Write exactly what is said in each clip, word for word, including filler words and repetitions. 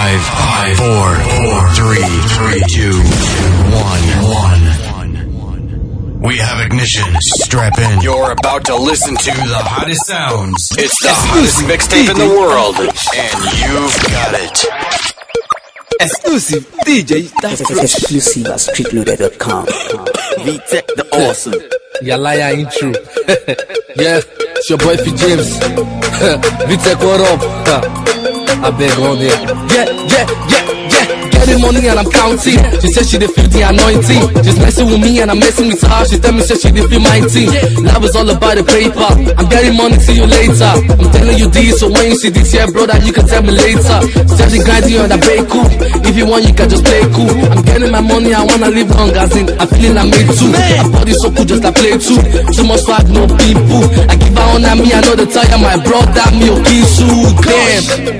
Five, five, four, four, three, three, two, one, one. We have ignition. Strap in. You're about to listen to the hottest sounds. It's the hottest mixtape in the world, and you've got it. Exclusive D J. That's exclusive at street loader dot com. V-Tech the awesome. Your liar ain't true. Yeah, it's your boy F James. V-Tech, what up? I beg on there. Yeah, yeah, yeah, yeah. Getting money and I'm counting. She said she did feel the anointing. She's messing with me and I'm messing with her. She tell me said she did feel my team. Love is all about the paper. I'm getting money, see you later. I'm telling you this, so when you see this here, brother, you can tell me later. Steady grinding on the bake cool. If you want, you can just play cool. I'm getting my money, I wanna live long as in I'm feeling I made too. My body so cool, just like play too. Too much swag, no people. I give her on at me, I know the tire, my brother, me, okay, so damn.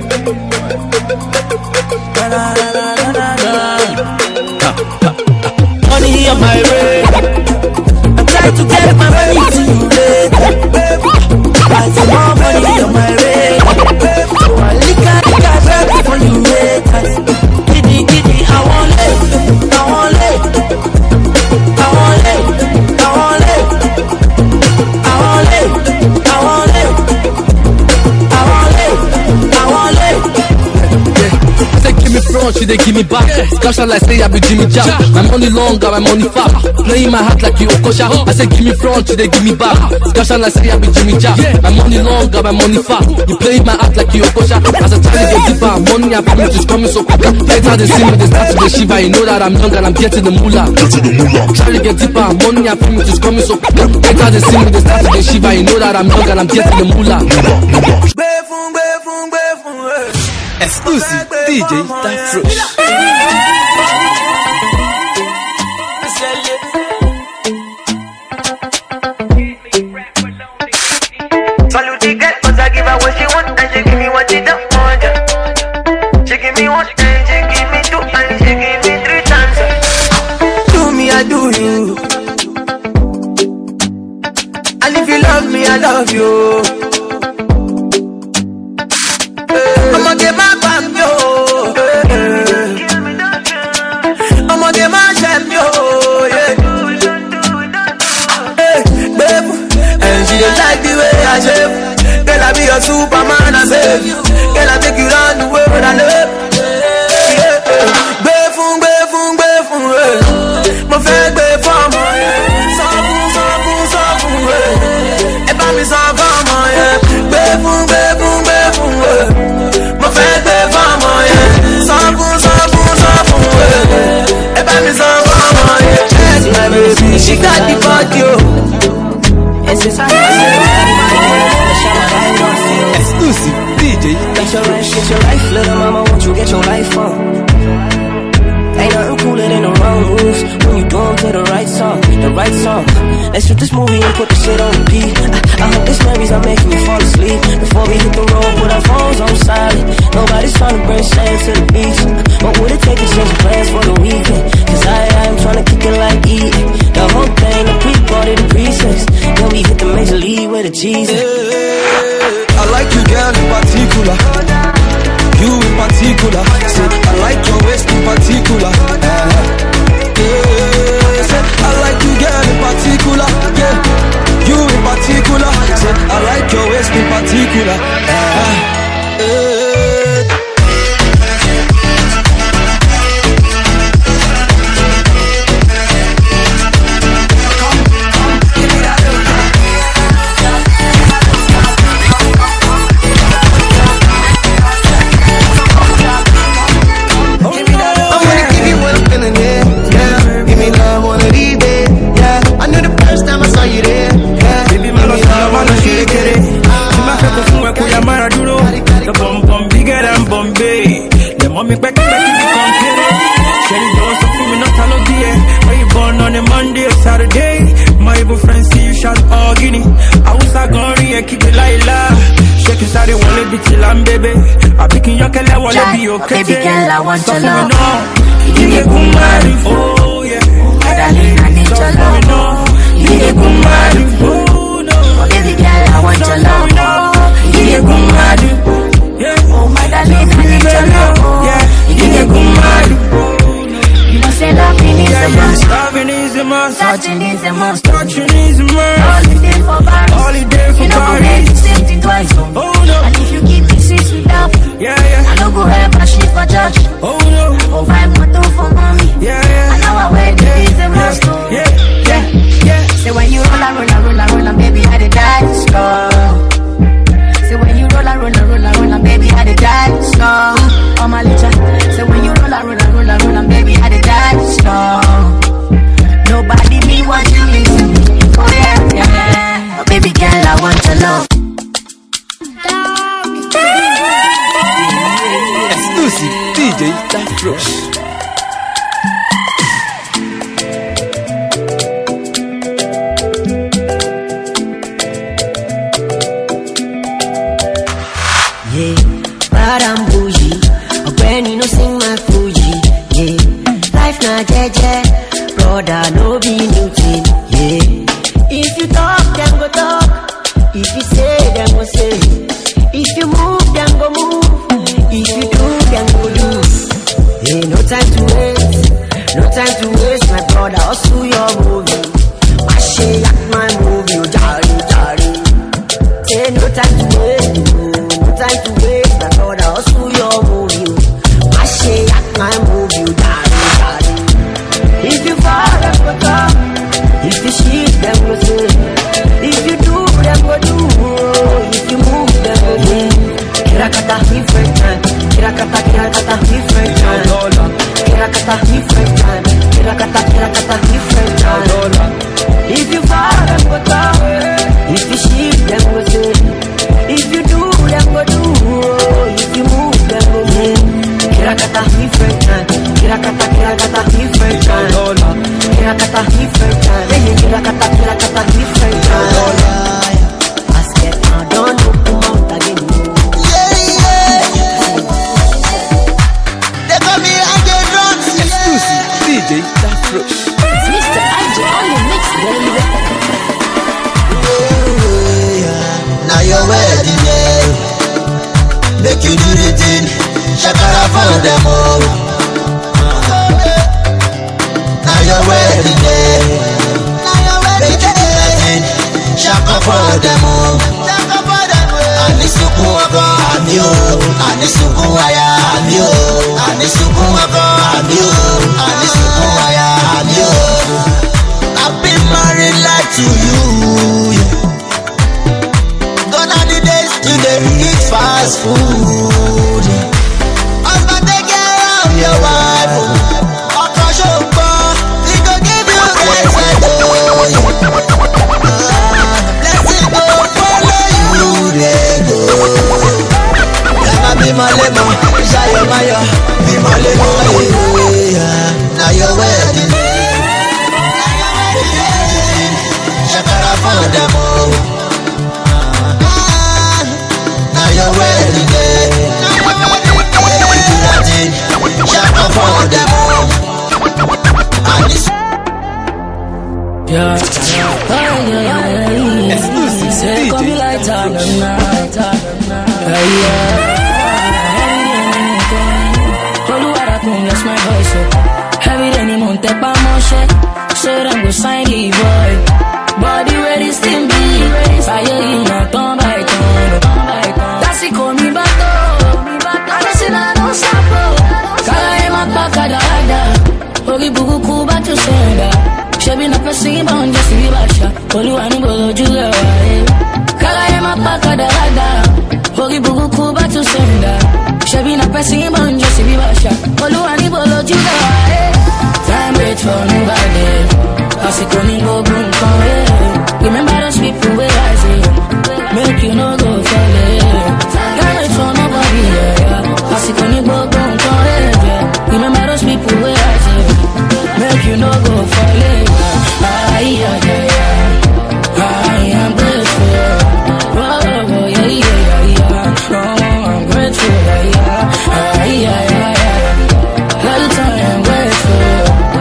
Money on my way. I'm trying to get my money to you later. I see more money on my way. So I lick at the cash ready for you haters. Giddy giddy, I want it, I want it, I want it, I want it, I want it, I want it, I want it, I want it. Give me front, she they give me back. Scash like say I be Jimmy Jack. My money long, got my money fat. Playing my heart like you Okosha. I say give me front, she they give me back. Scash like say I be Jimmy Jack. My money long, got my money fat. You playing my heart like you Okosha. As a tiny get deeper, money and family just coming so quick. Later they see me, they start to the shiva. You know that I'm young and I'm getting the moolah. Getting the moolah. Charlie get deeper, money and family just coming so quick. Later they see me, they start to the shiva. You know that I'm young and I'm getting the moolah. Exclusive D J That Fresh. Salute the girl, cause I give her what she want and she give me what she don't want. She give me one and she give me two and she give me three times. Do me, I do you. And if you love me, I love you. I'ma get my back, yo. I'ma get my champ, yo. Yeah. Hey, babe. And she don't like the way I shape. Girl, I be your Superman, I save you. Girl, I take you round the world, I love. Yeah. Befun, befun, befun, mo fẹ́ gbé fọ́mọ yẹn. Sọ́fún, sọ́fún, sọ́fún, ẹ bá mi sọ fọ́mọ yẹn. Befun, befun, befun, mo fẹ́ gbé fọ́mọ yẹn. Sọ́fún, sọ́fún, sọ́fún, ẹ bá mi sọ fọ́mọ yẹn. Yes, my baby, she got the body, oh. Exclusive D J. Get your life, get your life, little mama, won't you get your life on? Ain't nothing cooler than the wrong moves when you do them to the right song, the right song. Let's shoot this movie and put the shit on repeat. I, I hope this memories are making me fall asleep. Before we hit the road, put our phones on silent. Nobody's trying to bring shame to the beach. What would it take to change plans for the weekend? Cause I am trying to kick it like eating. The whole thing, the pre-party, the pre-sex. Then we hit the major league with the cheese. Hey, I like you, girl, in particular. You in particular, say I like your waist in particular. Uh, yeah, say I like you, girl, in particular. Yeah, you in particular, say I like your waist in particular. Uh, uh, me back, back in the country. Sherry Jones, so feel me not all of the air. Where you born on a Monday or Saturday? My evil friends see you shot all guinea. I was a gunny and keep it like la. Shake it, sorry, wanna be chill and baby. I pick in your color, I wanna be okay. Baby girl, I want your love. Give me a good money, oh yeah. Darling, I need your love. Give me a good money, oh no. Baby girl, I want your love. Give me a good money. Oh my darling, I need your love. Touching is a must. Touching is a must. Holiday for Paris. Holiday for you know, Paris. You know, the same thing twice. Oh no. And if you keep me sweet without, yeah, yeah. I don't go help my shit for church. Oh no. Oh, five moto for mommy. Yeah, yeah. I know I wear the is a must. Yeah, yeah, yeah. Say when you roll and roll and roll and roll and baby, I the dance floor. Say when you roll and roll and roll and roll and baby, I the dance floor. Oh my little. Say when you roll and roll and roll and roll and baby, I the dance floor. Nobody me what you mean to me. Oh yeah, yeah. Oh, baby girl, I want your love. Exclusive D J Tafrosh. Yeah, but I'm bougie. A granny no sing my Fuji. Yeah, life na jeje, brother no be new thing. Yeah, if you talk, them go talk. If you say, them go say. If you move, them go move. If you do, them go do. Yeah, no time to waste. No time to waste, my brother. Hustle your movie. I say like my movie, oh jolly, jolly. Say no time to waste. No time to waste, my brother. Hustle your movie. I say like my movie, oh jolly, jolly. If you fall, them go come. If you shit, them go say. If you do, them go do. If you move, them go move. Kirakata, different time. Kirakata, kirakata, different time. Kirakata, different time. Kirakata, kirakata, different time. If you fall, them go down. If you shit, them go say. If you do, them go do. If you move, them go move. Kirakata, different time. Kirakata, kirakata, different time. Kirakata, different time. Kirakata, kirakata, different time. Basket, now don't open mouth again. D J Tafrosh. It's Mister I J on the mix, baby. Now your wedding day, make you do the thing. Shakara for them all. Now your wedding day, make you do the thing. Shaka for them all. Anisuku wako amio, anisuku waya amio, anisuku wako amio, anisuku waya amio. I've been married like to you. Gone are the days today eat fast food. Husband take care of your wife. Uncle Shokbo, he go give you guys a door. Blessing go follow you there go. Lema be my lema, Shaya Maya, be my lema. Now your wedding, Shakara for them all. Now your wedding day, Shaka for them all. Yeah, yeah, yeah, yeah. Exclusive Say, come D J like that, Tafrosh. that's my voice, so heavy than him on tap motion. So I'm go sign the boy. Body ready, still be fire in a tomb by tomb. That's it, call me back up. I don't see that no support. Kala ema paka da da. Ogi bugu kuba to senda. Shebi na pesi bound just be basha. Olu ani bolo juga. Kala ema paka da da. Ogi bugu kuba to senda. Shebi na pesi bound just be basha. Olu ani bolo juga. Time wait for nobody. Cause it couldn't go boom come here. Remember those people where I say make you no go for it. Time wait for nobody, yeah. Cause it couldn't go boom come here. Remember those people where I say make you no go for it. Ah, yeah, yeah, yeah. I am grateful. Oh, oh, yeah, yeah, yeah. Oh, I'm grateful, yeah, yeah. Ah, yeah, yeah, yeah. All the time I'm grateful.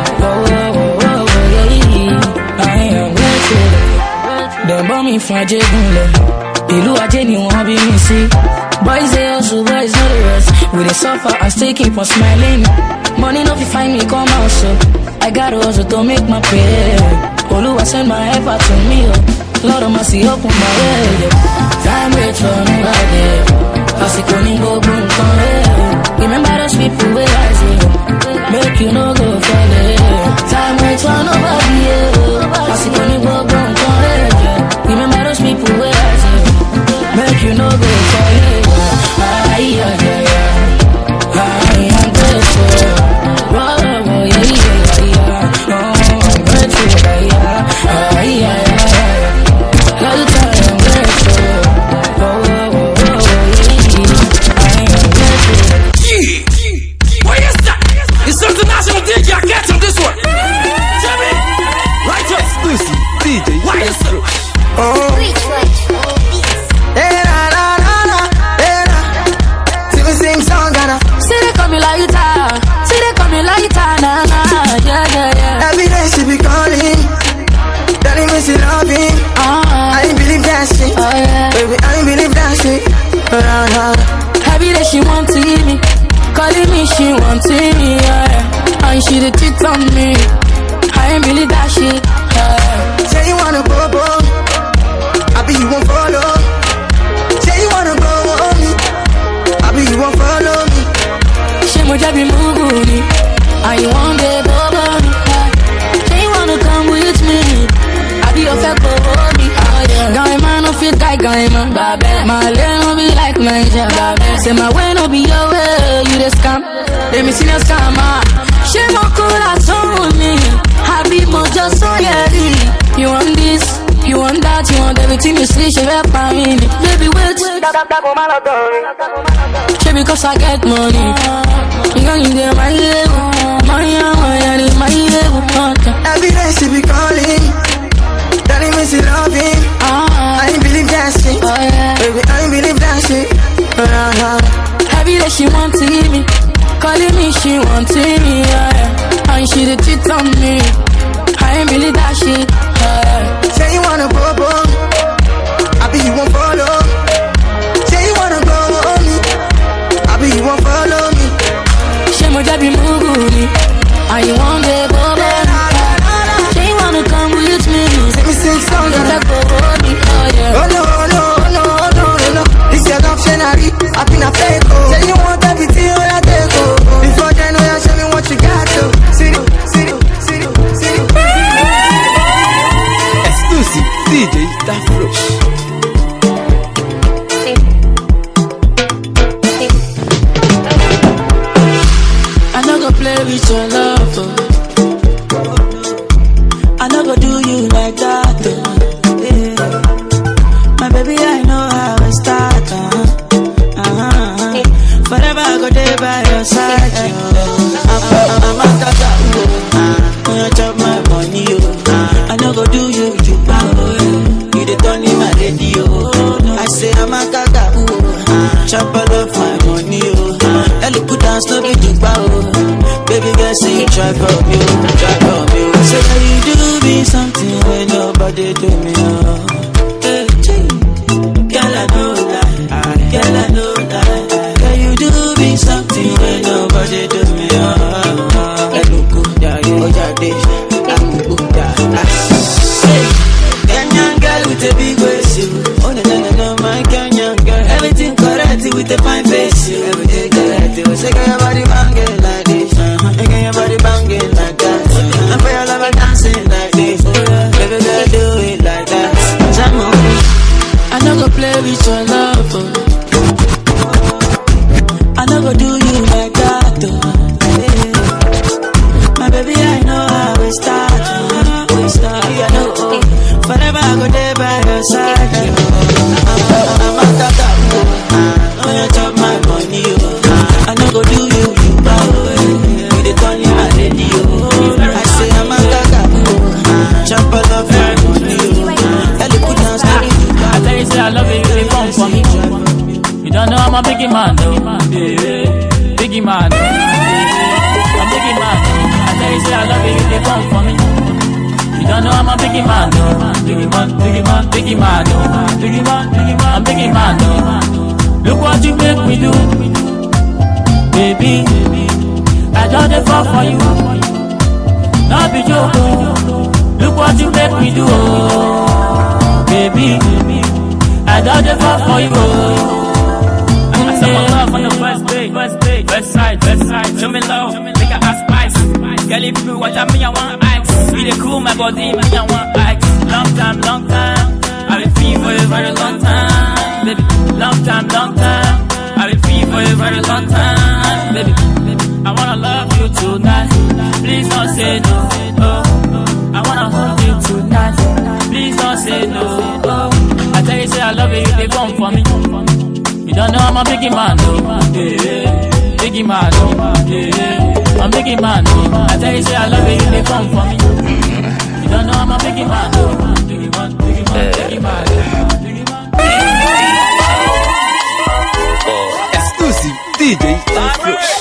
Them bomb me from Jegunle. Ilu Aje ni wọ́n bí mi sí. Boys they hustle, boys know the rest. We dey suffer and still keep on smiling. Money no fi find me come out so. I got also to make my pay. Oluwa send my effort to me. Lord of mercy, open my way. Time wait for nobody. Fasiko ni gbogbo nkan eh. Remember those people wey I see. Make you no go fall eh. Time wait for nobody eh. Fasiko ni gbogbo nkan eh. Remember those people wey I see. Make you no go fall eh. Ay ay ay ay. I am grateful. Whoa, whoa, yeah, yeah, yeah. Oh, I'm grateful, yeah, yeah. Ay ay ay. Let it tell you I'm grateful. Whoa, whoa, whoa, whoa, I am grateful. Yeah, what is that? It's international D J. I catch on this one. Tell me, right up, exclusive D J. What is that? Oh, hey, la, la, la, la, hey, la. See me sing song, gotta. See they call me like that. See they call me like that. Nah, nah, yeah, yeah, yeah. Every day she be calling, telling me she love me. Uh, I ain't believe that shit. Oh yeah, Baby, I ain't believe that shit. Uh-huh. every day she want to hear me, calling me, she want to hear me, yeah. And she the cheat on me. I ain't believe that shit. Yeah. Say you wanna go, go. I be you won't follow. Say you wanna go on me. I be you won't follow me. She mo jabi muguni. And you want the bubble me. Say you wanna come with me. I be your fake me. Oh yeah. Guy man no fit guy guy man. My lane no be like Niger. Say my way no be your way. You the scam. Let me see your scammer. She mo cool as on me. Happy mo just so yeah. You want this, you want that, you want everything you see. She rap for me. Baby wait. She because I get money. You gon' need them my level. My my my level. Every day she be calling, telling me she love me. Uh, I ain't believe that shit. Oh yeah. Baby, I ain't believe that shit. Uh-huh. Every day she want to hear me, calling me, she want to hear me, yeah. And she the cheat on me. I ain't believe that shit. Yeah. Say you wanna go, go. I be you won't follow. Say you wanna go on me. I be you won't follow me. She mo jabi muguni. And you want the bubble. Say you wanna come with me. Let me sing song You that like go hold me, oh yeah. Oh no, no, no, no, no, no. This your optionary. I been a fake. Oh. Say you want everything when I take oh. Before then, oh yeah, show me what you got to. See you, see you, see you, see you. Exclusive D J Da Fresh. I no go play with your love. Oh. I no go do you like that. Oh. Yeah. My baby, I know how it start. Uh-huh. Uh-huh. Forever I go there by your side. Oh. I'm, I'm, I'm a tata. Oh. When you chop my money, oh. I no go do you, you bow. You the turn in my radio. I say I'm a tata. Oh. Chop all of my money, oh. Ellie put down snow be to bow. Baby girl say you try for me, try for me. Say that you do me something when nobody do me. Oh. Hey, girl I know that, girl I know that. Girl you do me something when nobody do me. Oh, hello good, yeah, oh yeah, this, I'm good, yeah. Hey, Kenyan girl with a big waist, oh no no no no, my Kenyan girl, everything correct with a fine face, everything correct. Say get your body banging like this, uh-huh. Get your body banging like that, uh-huh. And for your lover dancing like this, uh-huh. Baby girl do it like that. I no go play with your love, oh. I no go do you like that, oh. Yeah. My baby, I know how we start, oh. We start, yeah, no, oh. Forever I go there by your side, oh. I'm a tata, oh. When you chop my money, oh. I no go do you, you bow, you the turn in my radio. I say I'm a tata, oh. Chop all of my money, oh. Ellie put down story, you bow. I tell you, say I love you, you come for me. You don't know I'm a biggie man, though. Biggie man, though. I'm biggie man, though. I tell you, say I love you, you come for me. You don't know I'm a biggie man, though. Biggie man, biggie man, biggie man, though. Biggie man, biggie man, I'm biggie man, though. Look what you make me do, baby. I don't fall for you. No be joke, oh. Look what you make me do, oh. Baby, I don't give up for you, oh. I saw my love on the first day, first day, first side, first side. Show me love, make a ass spice. Girl, if you what I mean, I want ice. Be the cool, my body, me I want ice. Long time, long time, I've been free for a very long time, baby. Long time, long time, I've been free for a very long time, baby. I wanna love you tonight, please don't say no. Oh, I wanna hold you tonight, please don't say no. Oh, I tell you say I love you, they come for me. You don't know I'm a biggie man, no. Yeah, biggie man, no. Yeah, I'm biggie man, no. I tell you say I love you, they come for me. You don't know I'm a biggie man, no. Biggie man, biggie man, biggie man, biggie man. Oh, exclusive D J Afrosh.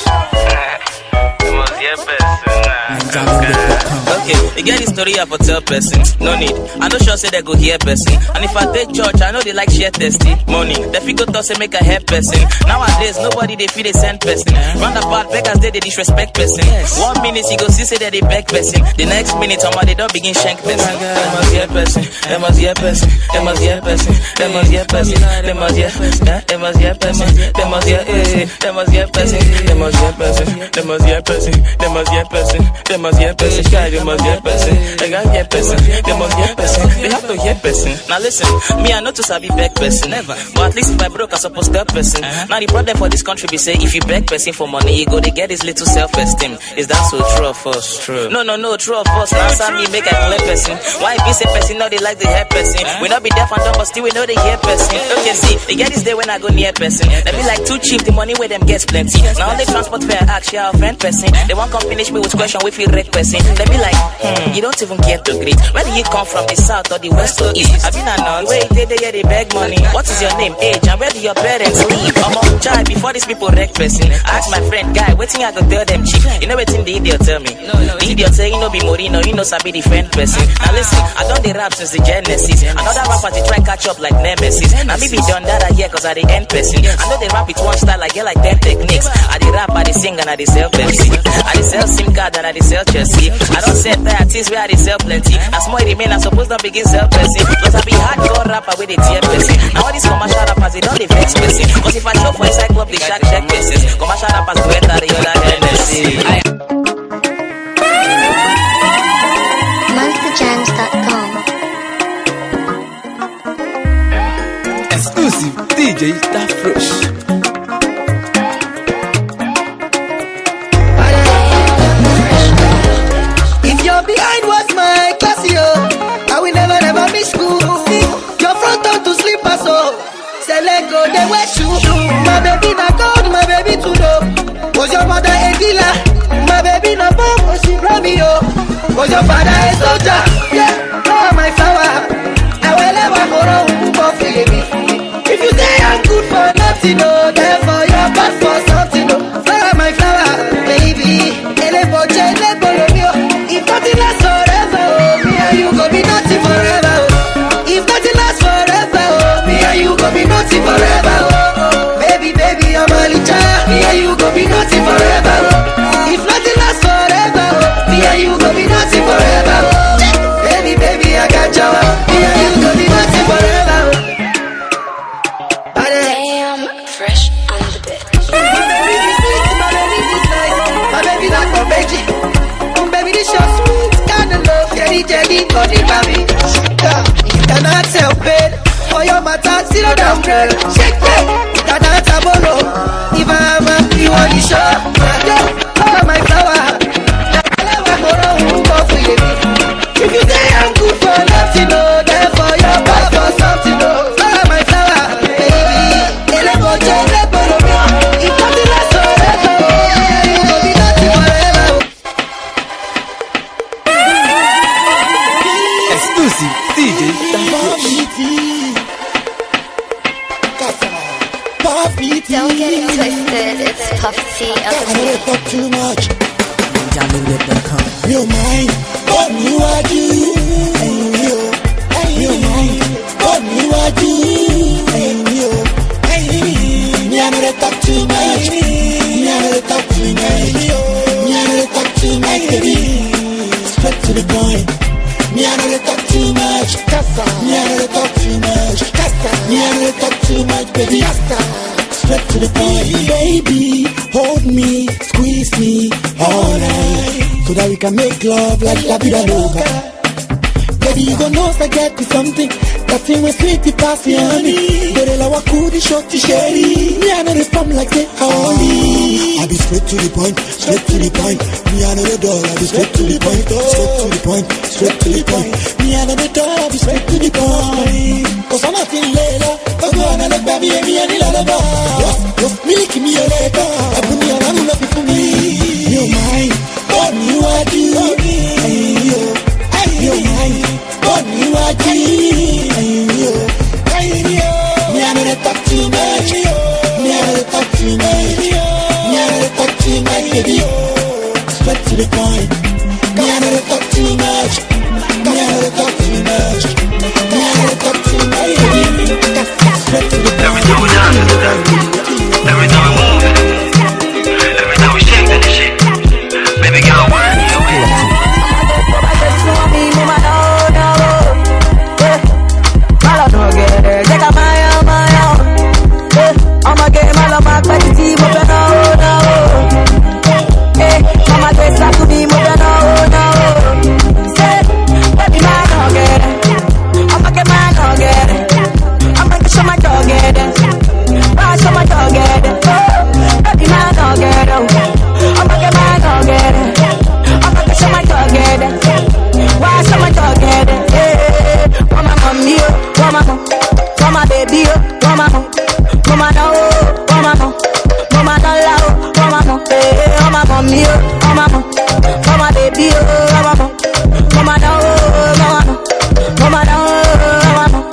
Okay, you get the story of a tell person. No need. I know sure say they go hear person. And if I take church, I know they like share testimony. The figure toss say make a head person. Nowadays, nobody they feel they send person. Roundabout beggars they they disrespect person. One minute you go see say that they beg person. The next minute, someone they don't begin shank person. They must hear person. They must hear person. They must hear person. They must hear person. They must hear. They must hear person. They must hear. They must hear person. They must hear person. They must hear person. They must hear person. They must hear person. They must hear person. They got hear person. They must hear person. They have to hear person. Now listen, me I know to sabi beg person. Never. But at least if I broke, I supposed to help person. Uh-huh. Now the problem for this country be say if you beg person for money, you go they get this little self-esteem. Is that so true of us? True. No, no, no, true of us. Now some me make a clear person. Why be say person now they like the hear person? Uh-huh. We not be deaf and dumb, but still we know they hear person. Okay, see, they get this day when I go near person. They be like too cheap, the money where them gets plenty. Now only transport fare actually I offend person. They won't come finish me with question with you red person. They be like, hmm, you don't even care to greet. Where do you come from, the south or the west or east? I been announced, where they they they beg money. What is your name, age, and where do your parents live? I'm on child before these people wreck person. I ask my friend guy, waiting I go tell them chief. You know what the idiot tell me? The idiot say you know be Morino, you know sabi the friend person. Now listen, I done the rap since the Genesis. Another rapper they try catch up like Nemesis. Now me be done that I hear cause I the end person. I know they rap with one style, I get like ten techniques. I the rap, I the sing and I the sell Pepsi. I the sell SIM card and I the sell Chelsea. I don't sell artists where I the sell plenty. As more remain, I suppose not begin sell person. Cause I be hardcore rapper with the tear person. Now all these commercial rappers, they don't they vex person. Cause if I show for inside club, they shack check cases. Commercial rappers go enter the other Hennessy. monster jams dot com. Exclusive D J Afrosh. If you're behind what's my class, yo, I will never, never miss school. Your front on to slippers, so say let go, they wear shoe. My baby na gold, my baby to know. Was your mother a dealer? My baby na bomb, was she me, yo. Was your father a soldier? Yeah, oh my flower. I will never go wrong for baby. If you say I'm good for nothing, no, therefore you're bad for something, no. Flower, my flower, baby. Elebo, elebo, yo. If nothing lasts forever, oh, me and you go be nothing forever, oh. If nothing lasts forever, oh, me and you go be nothing forever, oh. Baby, baby, I'm a licha. Me and you go be nothing forever, oh. If nothing lasts forever, oh, me and you go be nothing forever, oh. Baby, baby, I got you. Me and you go be nothing forever, oh. Damn, fresh on the bed. My baby this sweet, my baby this nice. My baby like my baby. Oh baby this your sweet kind of love. Jelly jelly got it baby. You cannot help it. For your matter, zero down girl. Shake it. You cannot borrow. If I'm a you on the show. Oh my flower. I never borrow who go for you. If you say I'm good for nothing, no, therefore you're bad for something, no. Oh my flower, baby. Elebo, elebo, if nothing lasts forever, you go be nothing forever. Exclusive D J Afrosh. Don't get it twisted, it's Puff T. I don't talk too much. You're mine, but you are you. And you, you're mine, but you are you. And you, me I don't talk too much. Me I don't talk too much. Me I don't talk too much, baby. Straight to too much, baby, I start straight to the point. Baby, hold me, squeeze me all night, so that we can make love like la vida loca. Baby, you gon' know I get you something. That thing was sweet, it pass the honey. But I could short to sherry. Me, I know the pump like say, holy. I be straight to the point, straight to the point. Me, I know the door, I be straight to the point. Straight to the point, straight to the point. Me, I know the door, I be straight to the point. Cause I'm not in later. Cause go on and look baby, and me, and the lullaby. Yes, yes, me, lick me a later. I put me on, I love it for me. You're mine, oh, you are you. Hey, yo, hey, you're mine. Oh, you are deep, yo, yo. Me I know talk too much, me I know talk too much, me I know talk too much, baby. Straight to the point. Me I know talk too much, me I know talk too much, me I know talk too much, baby. Straight to the point. Every time we dance, every time we move, every time we shake that shit, baby girl, where are you? I'ma get my love back by the team of the no, no. Hey, mama gets up to me, move no, no. Say, baby, man, I'll get it. I'ma get mine, I'll get it. I'ma show my dog get it. I'll show my dog get it. Baby, man, I'll get it. I'ma get mine, I'll get it. I'ma show my dog get it. Why show my dog get it? Hey, mama, mommy, mama, mama, baby, mama. Mama no, mama no, mama no love, mama no, eh, mama mommy, mama no, mama baby, mama no, mama no, mama no, mama no, mama no,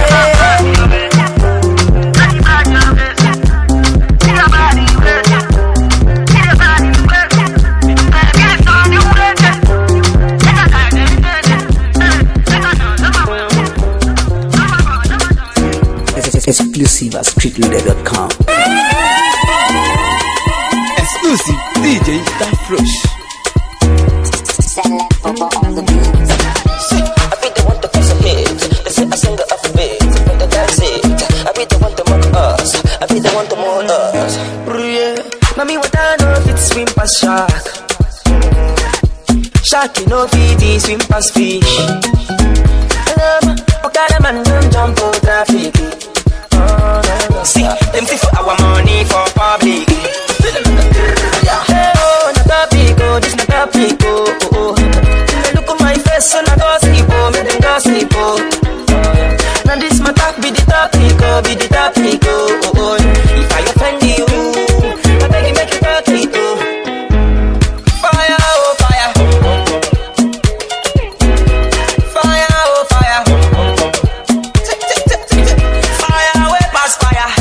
Exclusive at street loader dot com. Exclusive D J Dafrosh. on the beat. See, I be the one to pass a hit. They say I sing it off a bit, but that's it. I be the one to mock us. I be the one to mold us. Yeah. Mommy, what I know if it's swim past shark. Shark, you know, feed swim past fish. Um, what kind of man don't jump out traffic? See, them fee for our money for public. Hey, oh, not a pico, this not a pico. Oh, oh. Look at my face, so not gossip, oh, make them gossip, oh. Now this my talk, be the topic, oh, be the topic, oh, oh, oh. If I offend you, I beg you make it talk it, oh. Fire, oh, fire. Fire, oh, fire. Fire, way past fire.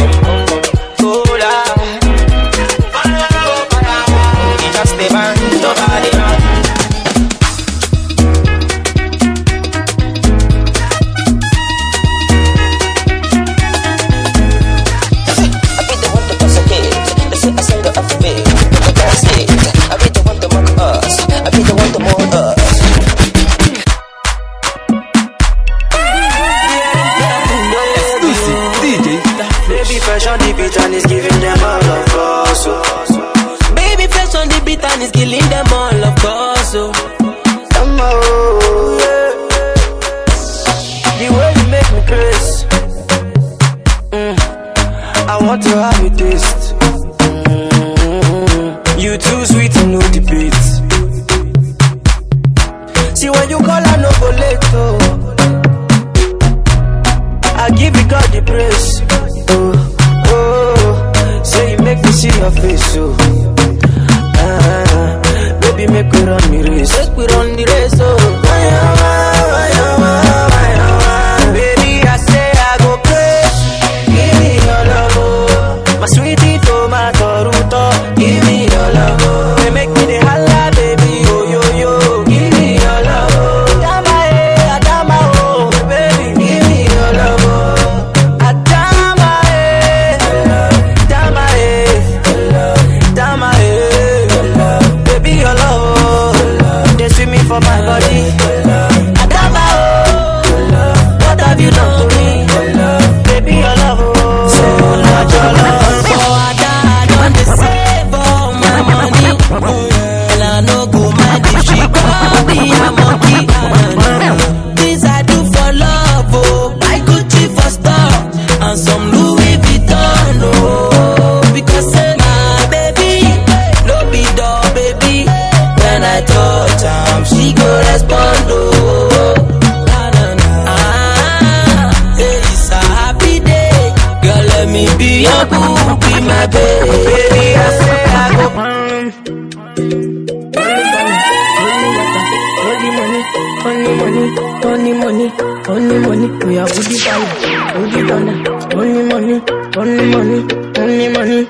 go respond, oh. Ah, it's a happy day. Girl, let me be your boo, be my baby. Baby, I say I go. Only money, only money, only money. We are with the fire, with the thunder. Only money, only money, only money.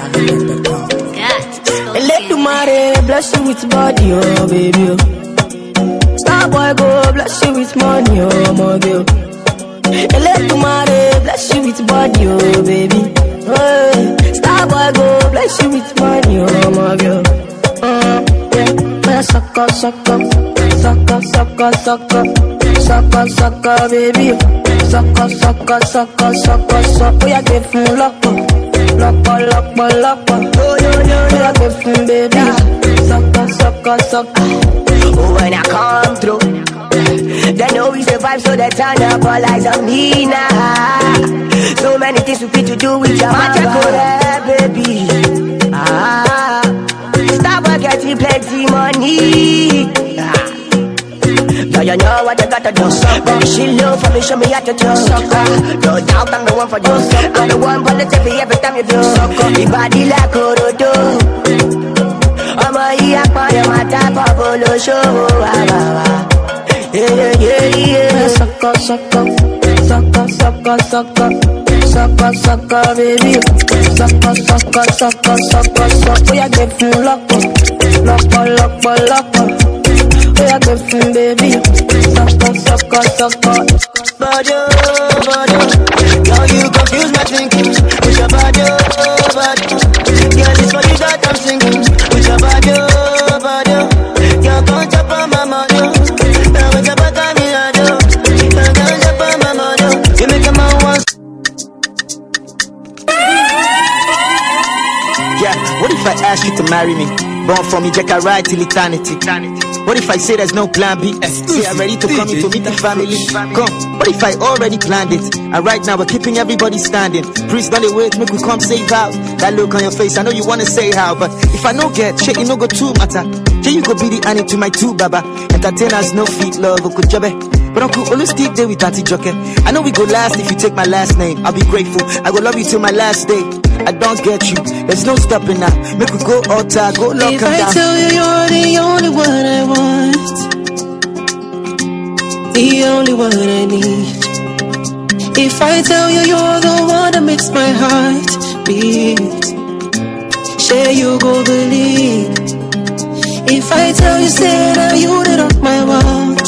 Let the money bless you with body, oh baby. Star boy go bless you with money, oh my girl. Let the money bless you with body, oh baby. Oh, star boy go bless you with money, oh my girl. Uh, yeah, suck up, suck up. Sucker, sucker, sucker, sucker, sucker, baby. Sucker, sucker, sucker, sucker, sucker. We are giving lock up, lock up, lock up, lock up. Oh, no, no, we are giving, baby. Sucker, sucker, sucker. Oh, when I come through, they know we survive, so they turn up all eyes on me now. So many things we fit to do with your mama, baby. Ah, stop getting plenty money. Ah. Yeah, you know what you gotta do. Baby, she love for me, show me how to do. Uh, no doubt I'm the one for you. I'm the one for the T V every time you do. Your body like Orodo. I'm a here for you, my type of polo show. Yeah, yeah, yeah. Sucker, sucker, sucker, sucker, sucker, sucker, sucker, baby. Sucker, sucker, sucker, sucker, sucker. We are getting locked up, locked up, locked up, locked up. We are getting, baby. Sucker, sucker, sucker. Bado, bado. Girl, you confuse my thinking with your bado, bado. Girl, it's for you that I'm singing with your bado, bado. Girl, come jump on my mother. Now it's about time you are do. Girl, come jump on my mother. You make a man once. Yeah, what if I ask you to marry me? Born for me, Jack, I ride till eternity. What if I say there's no plan B? Say I'm ready to come in to meet the family. Come, what if I already planned it? And right now we're keeping everybody standing. Please don't wait, make we come save out. That look on your face, I know you wanna say how, but if I no get, shit, you no go too matter. Can you go be the Annie to my two baba? Entertainers, no feet, love, go job. But Uncle, always stick there with Auntie Joker. I know we go last if you take my last name. I'll be grateful, I will love you till my last day. I don't get you, there's no stopping now. Make we go all time, go lock if and down. If I tell you you're the only one I want, the only one I need. If I tell you you're the one that makes my heart beat, say you go believe. If I tell you, say that you did up my world,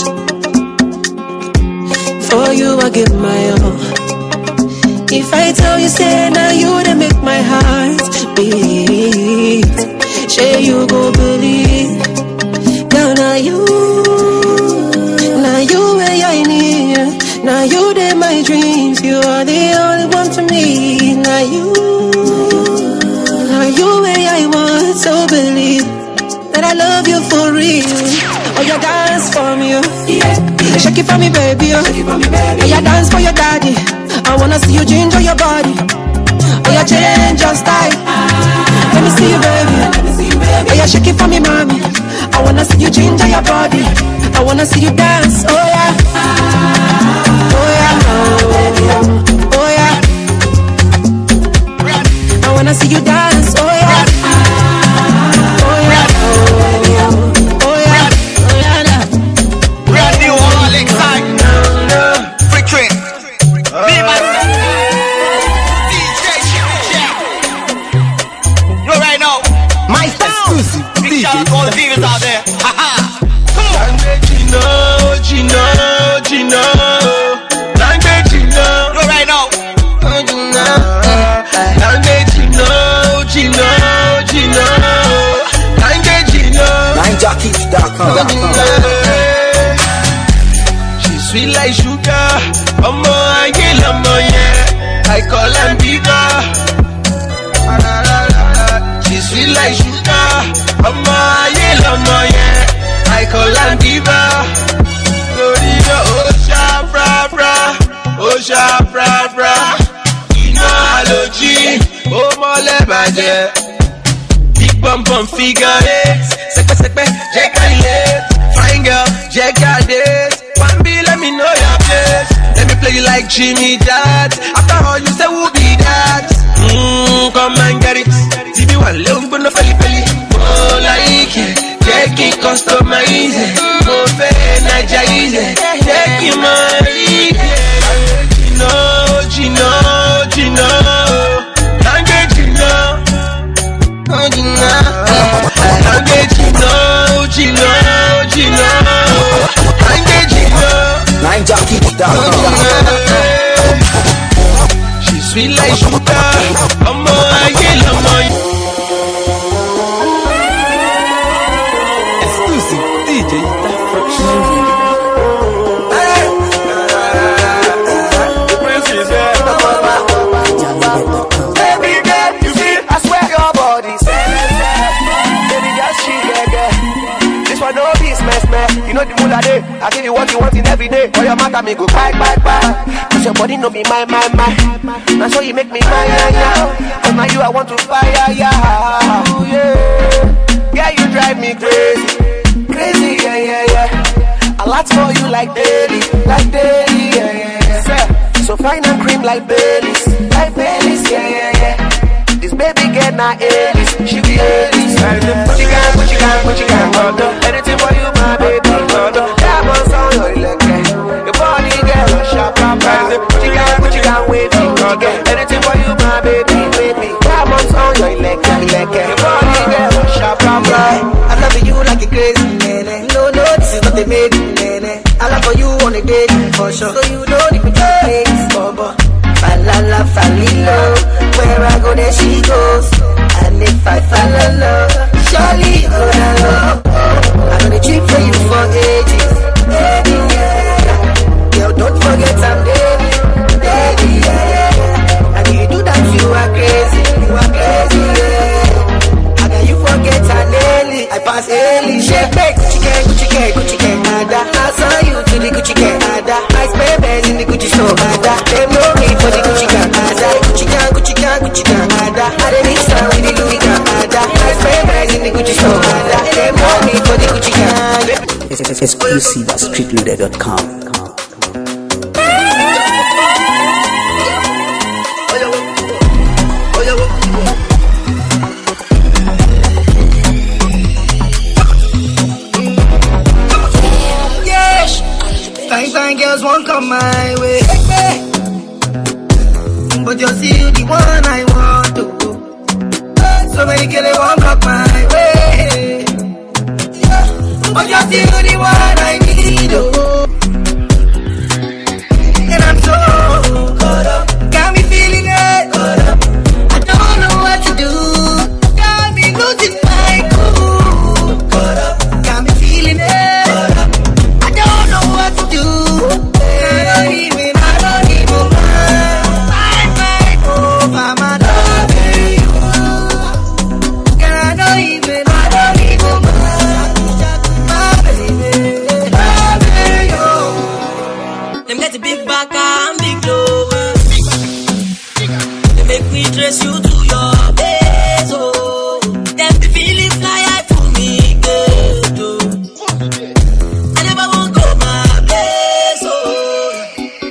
for you I give my all. If I tell you, say now you done make my heart beat, say you go believe. Girl, now you, now you where I need. Now you did my dreams. You are the only one for me. Now you, now you where I want. So believe that I love you for real. Oh, you dance for me, oh. Yeah. Shake it for me, baby, oh. Oh, you dance for your daddy. I wanna see you ginger your body. Oh, you change your style. Let me see you, baby. Oh, you shake it for me, mommy. I wanna see you ginger your body. I wanna see you dance. Oh yeah. Oh yeah. Oh yeah. I wanna see you dance. Oh yeah. Oh yeah. Oh yeah. Oh yeah. Brand new all excited. Frequent. Be myself. D J You right now. My sound. Big shout out to all the divas out there. Haha. Gino, Gino, Gino. Gino. You right now. Gino, Gino, Gino. Gino. nine jockeys dot com. She's sweet like sugar. Omo aye lomo yeah. I call her diva. She's sweet like sugar. Omo aye lomo yeah. I call her diva. Florida, oh sha bra bra, oh sha bra bra. Ina aloji, oh mole baje. Big bum bum figure eight, sekpe sekpe, jekale. Fine girl, Check your days. One B, let me know your place. Let me play you like Jimmy Jazz. After all, you say who be that? Mmm, come and get it. T V one, little but no felly felly. Oh, like it. Check it, customize it. Go pay, Naija easy. Check it, money. Gino, Gino, Gino. Nange Gino. Oh, Gino. Nange Gino, Gino, Gino. Nange Gino. nine jockey dot com. She sweet like sugar. I'm a high, I'm a Exclusive D J Fresh. Every day you see, I swear your body's baby, just she get get. This one no business, man. You know the mood I day. I give you what you want in every day. For your matter, me go bye bye bye. Cause your body no be my my my. Now so you make me my yeah yeah. And now you I want to fire yeah. Ooh, yeah. Yeah, you drive me crazy, crazy yeah yeah yeah. I like for you like daily, like daily yeah yeah yeah. So fine and cream like Baileys, like Baileys yeah yeah yeah. This baby get na Aries, she be Aries. Put you can, put you can, put you can, mother. Anything for you, my baby, mother. Diamonds on your leg, your body get a sharp, put you can, put you can, wave me, mother. Anything for you, my baby, baby. Diamonds on your leg, your body get a sharp, I love you like a crazy nene. No, no, this is not the made nene. I love for you on a date for sure. So you don't need to place, Bobo. Falala, falilo. Where I go, there she goes. And if I fall in love, surely gonna love. I'm gonna cheat for you for ages. Baby, yeah. Girl, don't forget I'm David. Baby, yeah. And if you do that, you are crazy. You are crazy, yeah. And then you forget I'm Nelly. I pass Ellie. Shake back, Gucci gang, Gucci gang, Gucci gang, Ada. I saw you to the Gucci gang, Ada. I spend bands in the Gucci store, Ada. Them know me for the Gucci gang, Ada. Gucci gang, Gucci gang, Gucci gang, Ada. I dey mix down with the Louis gang, Ada. I spend bands in the Gucci store, Ada. Them know me for the Gucci gang. It's exclusive at street loader dot com. Fine, fine girls won't come my way, but you're still the one I want to. So many girls won't come my way, but you're still the one I need. Oh. And I'm so caught up, got me feeling it. I don't know what to do, got me losing my cool. Caught up, got me feeling it. Dress you to your base, oh. Them feeling fly high for me, good, oh. I never won't go my place, oh.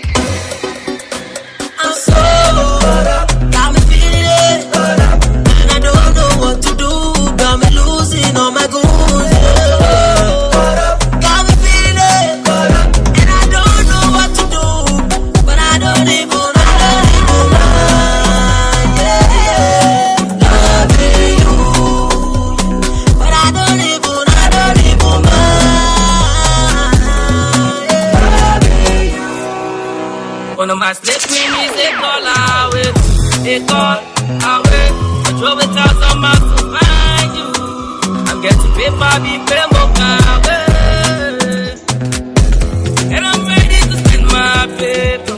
I'm so caught up, got me feeling it, and I don't know what to do, got me losing all my goons, oh. Got me feeling it, and I don't know what to do, but I don't even. One of my slip queen is a call away, a call away. I drove a thousand miles to find you. I'm getting paper, be payment away, and I'm ready to spend my paper.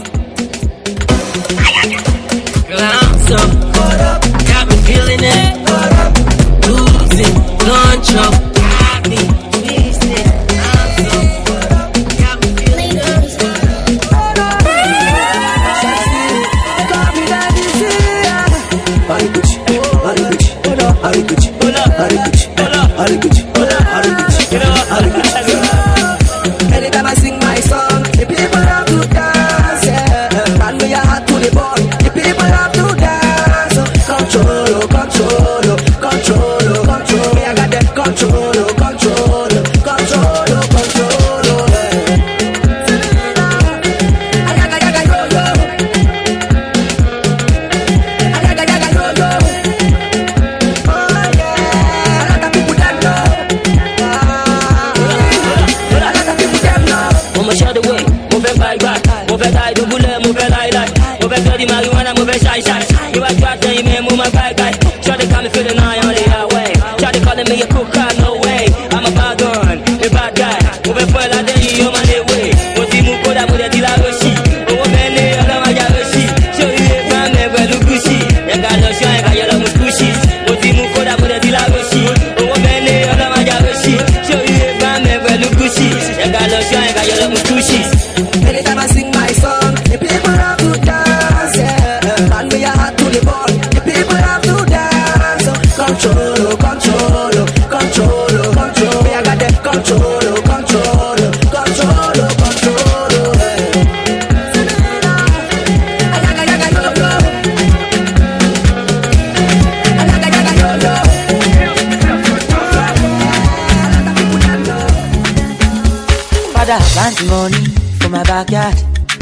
Girl, I'm so caught up, got me feeling it, losing control, got me wasted. I'm so caught up, got me feeling it. control, oh, control, oh, control, oh, control. Me, I got that control, oh, control, oh, control, oh, control, oh, Ayaga, yaga, yo, yo. Ayaga, yaga, yo, yo. Oh, yeah. A lot of people them know. A lot of people them know. I'ma show the way, move it back back, move it die, do bullet, move it like like, move it dirty marijuana, move it shy shy. You a twat and you may move my back back. Try to call me feeling high on the highway. Try to call me a cook car, no way. I'm a bad gun, a bad guy. Move it for like that, you on my way. Move it, move it, move it, deal with she. Oh, man, I love my yashi. Show you a man, never look gushy. You got no shine, got your love squishy. Move it, move it, move it, deal with she. Oh, man, I love my yashi. Show you a man, never look gushy. You got no shine, got your love squishy. Anytime I sing my song, the people have to dance, yeah. And we are hot to the bone, the people have to dance. So control, oh, control, oh, control, oh, control. We are got that control, oh, control, oh, control, oh, control, oh, hey. Ayaga, yaga, yo, yo. Ayaga, yaga, yo, yo. Father, plenty money for my backyard.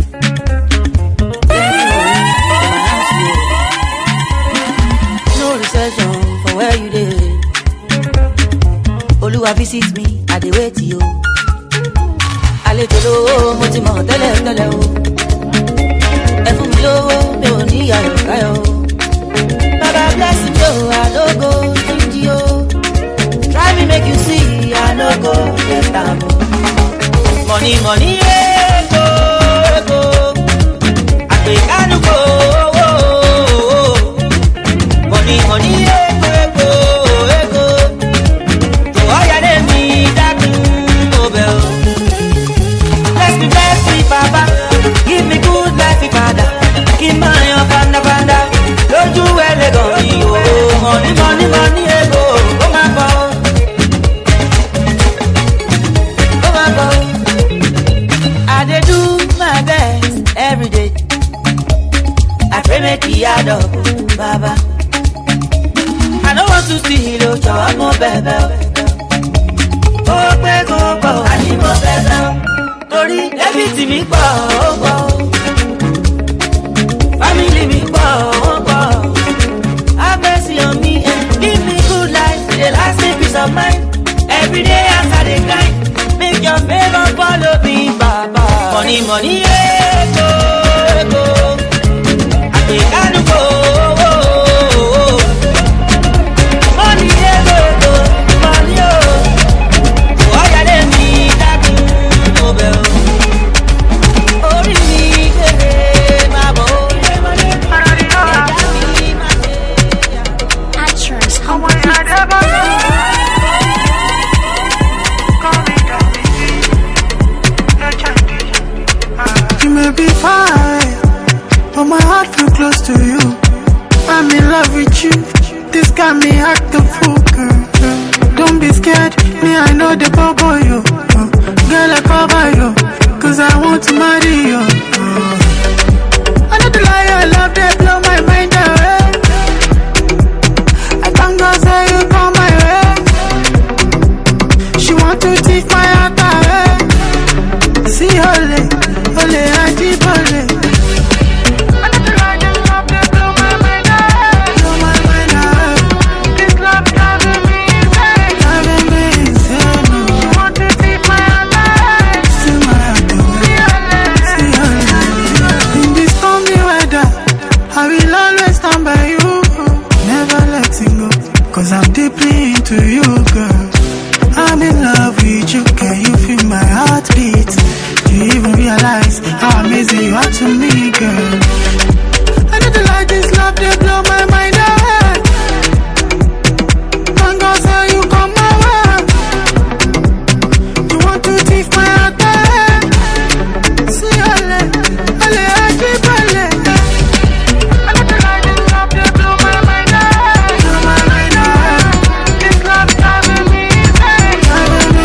Plenty money for my house, yeah. No recession for where you live. Oluwa visit me, I dey wait you. Àlejò lówó, mo ti mọ̀ tẹ́lẹ̀ tẹ́lẹ̀ o. Ẹ fún mi lówó, mi ò ní ayọ̀ káyọ̀ o. Baba bless me o, I no go stingy o. Try me make you see, I no go get am o. Money, money, ego, ego. Àgbékánu kò owó. Money, money, ego, ego, ego. Tó ọ̀yàdé mi dákun mo bẹ̀ o. Bless me, bless me, Baba. Give me good life, Father. Kí n máa yan fandafanda. Lójú ẹlẹ́gàn mi o. Money, money, money, ego. Ó máa bọ̀. Ó máa bọ̀. I dey do my best every day. I pray make e add up, Baba. I no want to steal o, jọ̀wọ́ mo bẹ̀bẹ̀ o. Ó pé kó pọ̀, àní mo bẹ̀bẹ̀ o. Torí débìtì mi pọ̀, ó pọ̀ o. Family mi pọ̀, ó pọ̀ o. Have mercy on me and give me good life. Dey last me peace of mind. Every day as I dey grind. Make your favor follow me, Baba. Money, money, ego, ego. Àgbékánu kò owó. Money, ego, ego. Money, oh. Ọ̀yàdé mi dákun mo bẹ̀ o. Orí mi gbèrè máa bọ̀ o. Ẹ̀dá mi máa ṣe yà. Actress, how are you? You may be fine, but my heart feel close to you. I'm in love with you. This got me act a fool, girl. Don't be scared, me I know the bubble you. Uh, girl I cover you, cause I want to marry you. Uh, I know the lie, your love they blow my mind away. I thank God say you come my way. She want to take my heart away. See ole, ole ajibole. I know the lie, your love they blow my mind away. Blow my mind away. This love driving me insane. Driving me insane. She want to take my heart away. See my heart away. See ole. In this stormy weather, I will always stand by you. Never letting go, cause I'm deeply into you, girl. I'm in love with you, can you feel my heartbeat? Do you even realize how amazing you are to me, girl? I know the light this love, they blow my mind away. Thank God say you come my way. You want to take my heart away. See ole, ole ajibole. I know the light this love, they blow my mind away. Blow my mind away. This love driving me insane. Driving me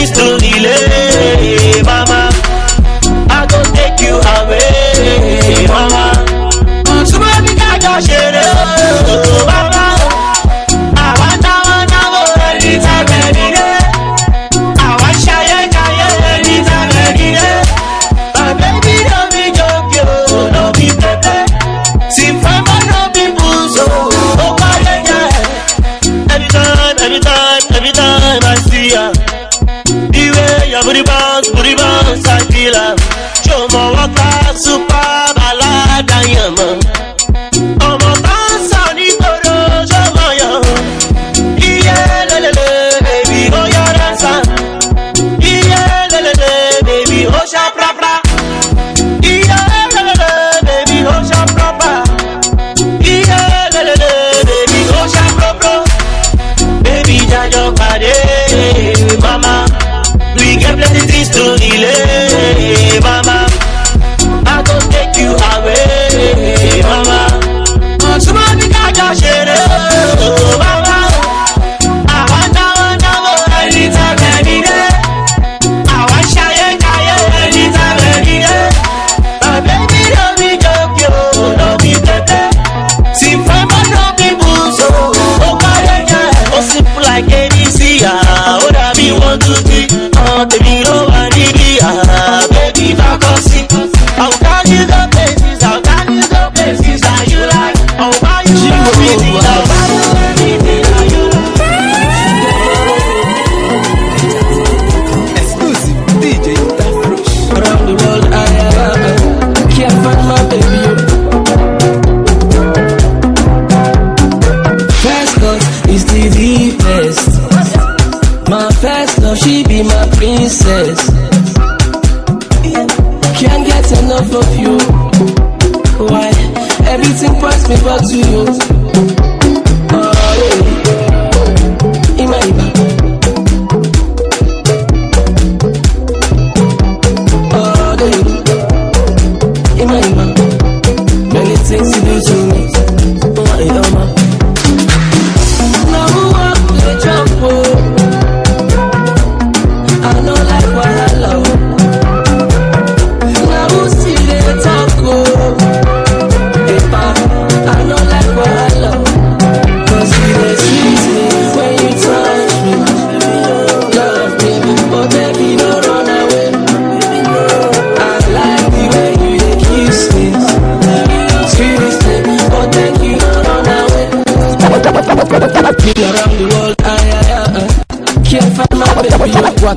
things to delay, mama. I go take you away, mama. Somebody got your shit, mama. I want, I want, I want anytime, any day. I want shy, shy, anytime, any day. My baby don't be joking, don't be pepe. See, mama don't be buzo, oh my yeah. Every time, every time, every time I see ya, the way your booty bounce, booty bounce, I feel her. Show my walker, super ballad, I am. Oh my bounce on the photo, show my young. Yeah, la la la, baby, oh your dancer. Yeah, la la la, baby, oh sha pra pra. Yeah, la la la, baby, oh sha pra pra. Yeah, la la la, baby, oh sha pro pro. Baby, jajo pade, mama. We get plenty things to delay, mama. I go take you away, mama. Somebody got your shit, oh, mama. I want, I want, I want anytime, any day. I want shy, shy, anytime, any day. My baby don't be joking, don't be pepe. See, mama don't be buzo, oh, my yeah. Oh, simple like A B C, ah. What I be one, two, three. Oh, baby, no one, baby, ah. Baby, back on see. I'll carry you the places, I'll carry you the places that you like. Oh, why you everything, I'll buy you everything that you like. Exclusive D J Tafresh. Around the world, I, I, I can't find my baby. First cause is the deepest. My first love, she be my princess. Can't get enough of you. Why? Everything past me but to you. Oh, yeah. Ima, ima. Oh, yeah. Ima, ima. Many things you do to me. Oh, yeah, now who want to jump, oh? I know like what I love. Now who see the talk, oh? If I, I know like what I love. Cause you dey sweet me when you touch me. Love me, but baby don't run away. I like the way you dey kiss me. Squeeze me, but thank you don't run away. Around the world, I, I, I can't find my baby.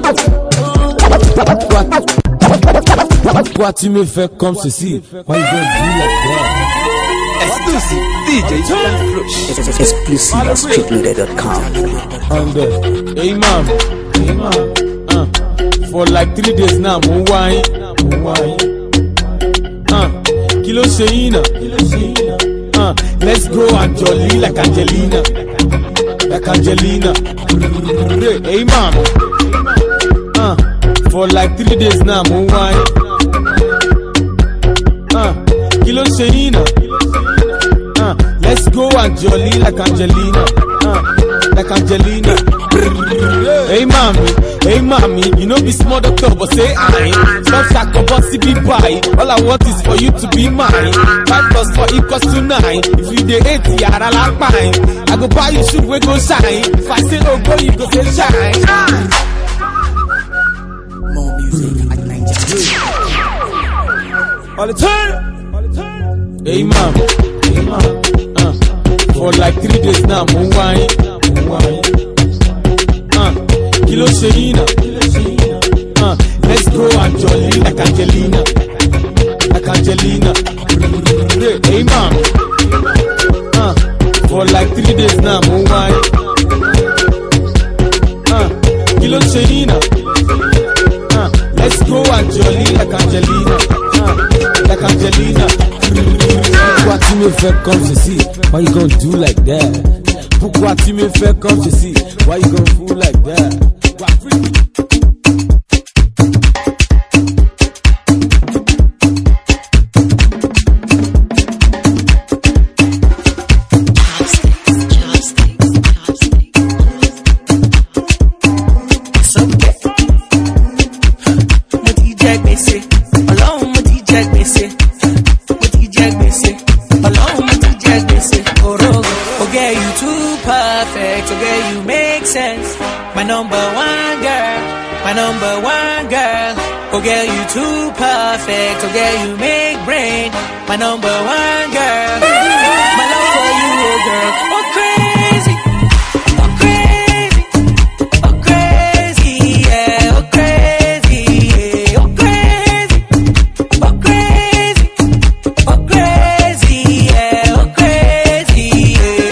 What, what, quoi tu me fais comme ceci? Why you gonna do like that? Exclusive D J Tafresh. Exclusive at street loader dot com. And uh, hey man, hey man, uh, for like three days now, mo wine, mo wine. Uh, kilo sheina, kilo sheina. Uh, let's go and jolly like Angelina, like Angelina. Hey man, uh, for like three days now, mo wine. Uh, kilo sheina. Uh, let's go and jolly like Angelina, uh, like Angelina. Hey mommy, hey mommy, you know be small doctor but say I stop sack of bossy be buy. All I want is for you to be mine. Five plus four equals to nine. If you dey eight, yara like mine. I go buy you shoe we go shine. If I say no go, you go say shine. More music at Nigeria. All the time, all the time. Hey mom, hey mom. Uh, for like three days now, mo wine, mo wine. Uh, kilo sheina, uh, let's go and jolly like Angelina, like Angelina. Hey mom, uh, for like three days now, mo wine. Uh, kilo sheina, uh, let's go and jolly like Angelina, uh, like Angelina. Pourquoi tu me fais comme ceci? Why you gonna do like that? Pourquoi tu me fais comme ceci? Why you gonna fool like that? girl, you make sense. My number one girl, my number one girl. Oh girl, you too perfect. Oh girl, you make brain. My number one girl. My love for you, oh girl. Oh crazy, oh crazy, oh crazy, yeah, oh crazy, yeah, oh crazy, oh crazy, oh crazy, yeah, oh crazy, yeah.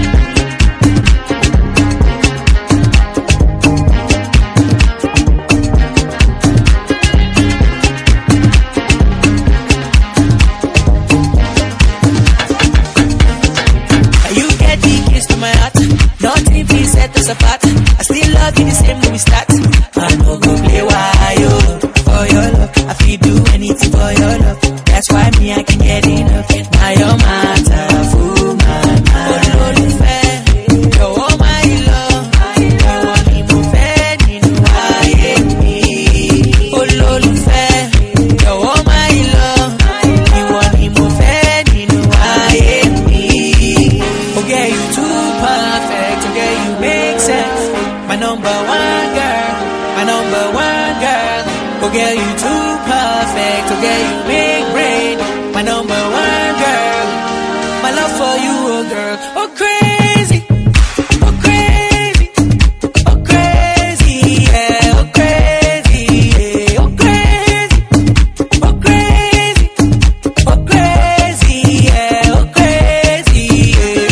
You get the kiss to my heart. Nothing please set us apart. I still love you the same when we start. I no go play why for your love. I feel do anything for your love. That's why me I can get enough. Now your matter, fool man. Olólùfẹ́, jọ̀wọ́ my love. Jọ̀wọ́ ni mo fẹ́ nínú ayé mi. Olólùfẹ́, jọ̀wọ́ my love. Ìwọ ni mo fẹ́ nínú ayé mi. Oh girl, you too perfect. Oh girl, you make sense. My number one girl, my number one girl. Oh girl, you too perfect. Oh girl, you make brain. My number one girl. My love for you, oh girl. Oh crazy, oh crazy, oh crazy, yeah, oh crazy, yeah, oh crazy, oh crazy, oh crazy, yeah, oh crazy, yeah.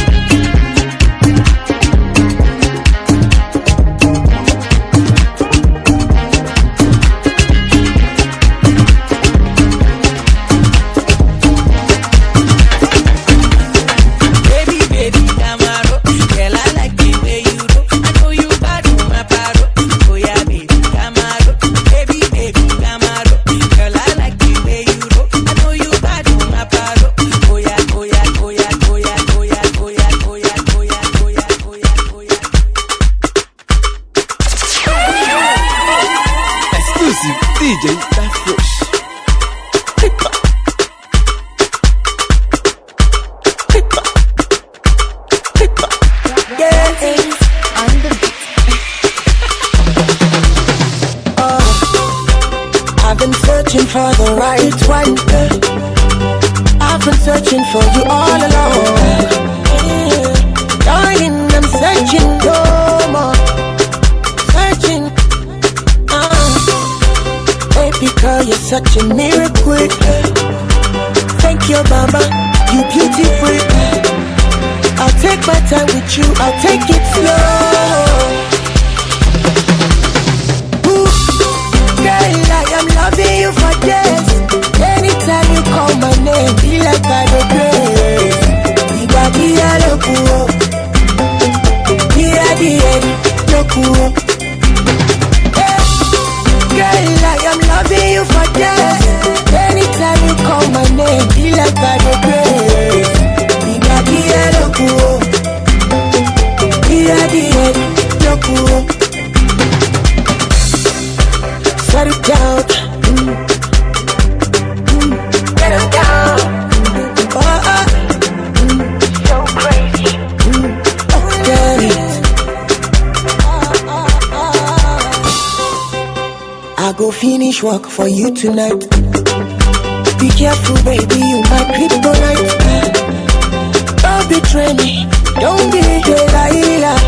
Baby, baby, Camaro, girl, I like the way you do. I know you bad with my paro. Oh yeah, baby, Camaro, baby, baby, Camaro, girl, I like the way you do. I know you bad with my paro. Oh yeah, oh yeah, oh yeah, oh yeah, oh yeah, oh yeah, oh yeah, oh yeah, oh yeah, oh yeah, oh yeah. Exclusive D J That Fresh. I've been searching for the right one. I've been searching for you all along. Darling, I'm searching no more. Searching. Uh, baby girl, you're such a miracle. Thank you, mama. You beautiful. I'll take my time with you. I'll take it slow. Girl, I am loving you for days. Anytime you call my name, be like I don't grace. Iba dia lokuo, dia dia lokuo. Girl, I am loving you for days. Anytime you call my name, be like I don't grace. Iba dia lokuo, dia dia lokuo. Set it down, mm. Mm. Get it down, oh, oh. Mm. So crazy, mm. Oh, get it. I go finish work for you tonight. Be careful, baby, you my kryptonite. Don't betray me, don't be Delilah.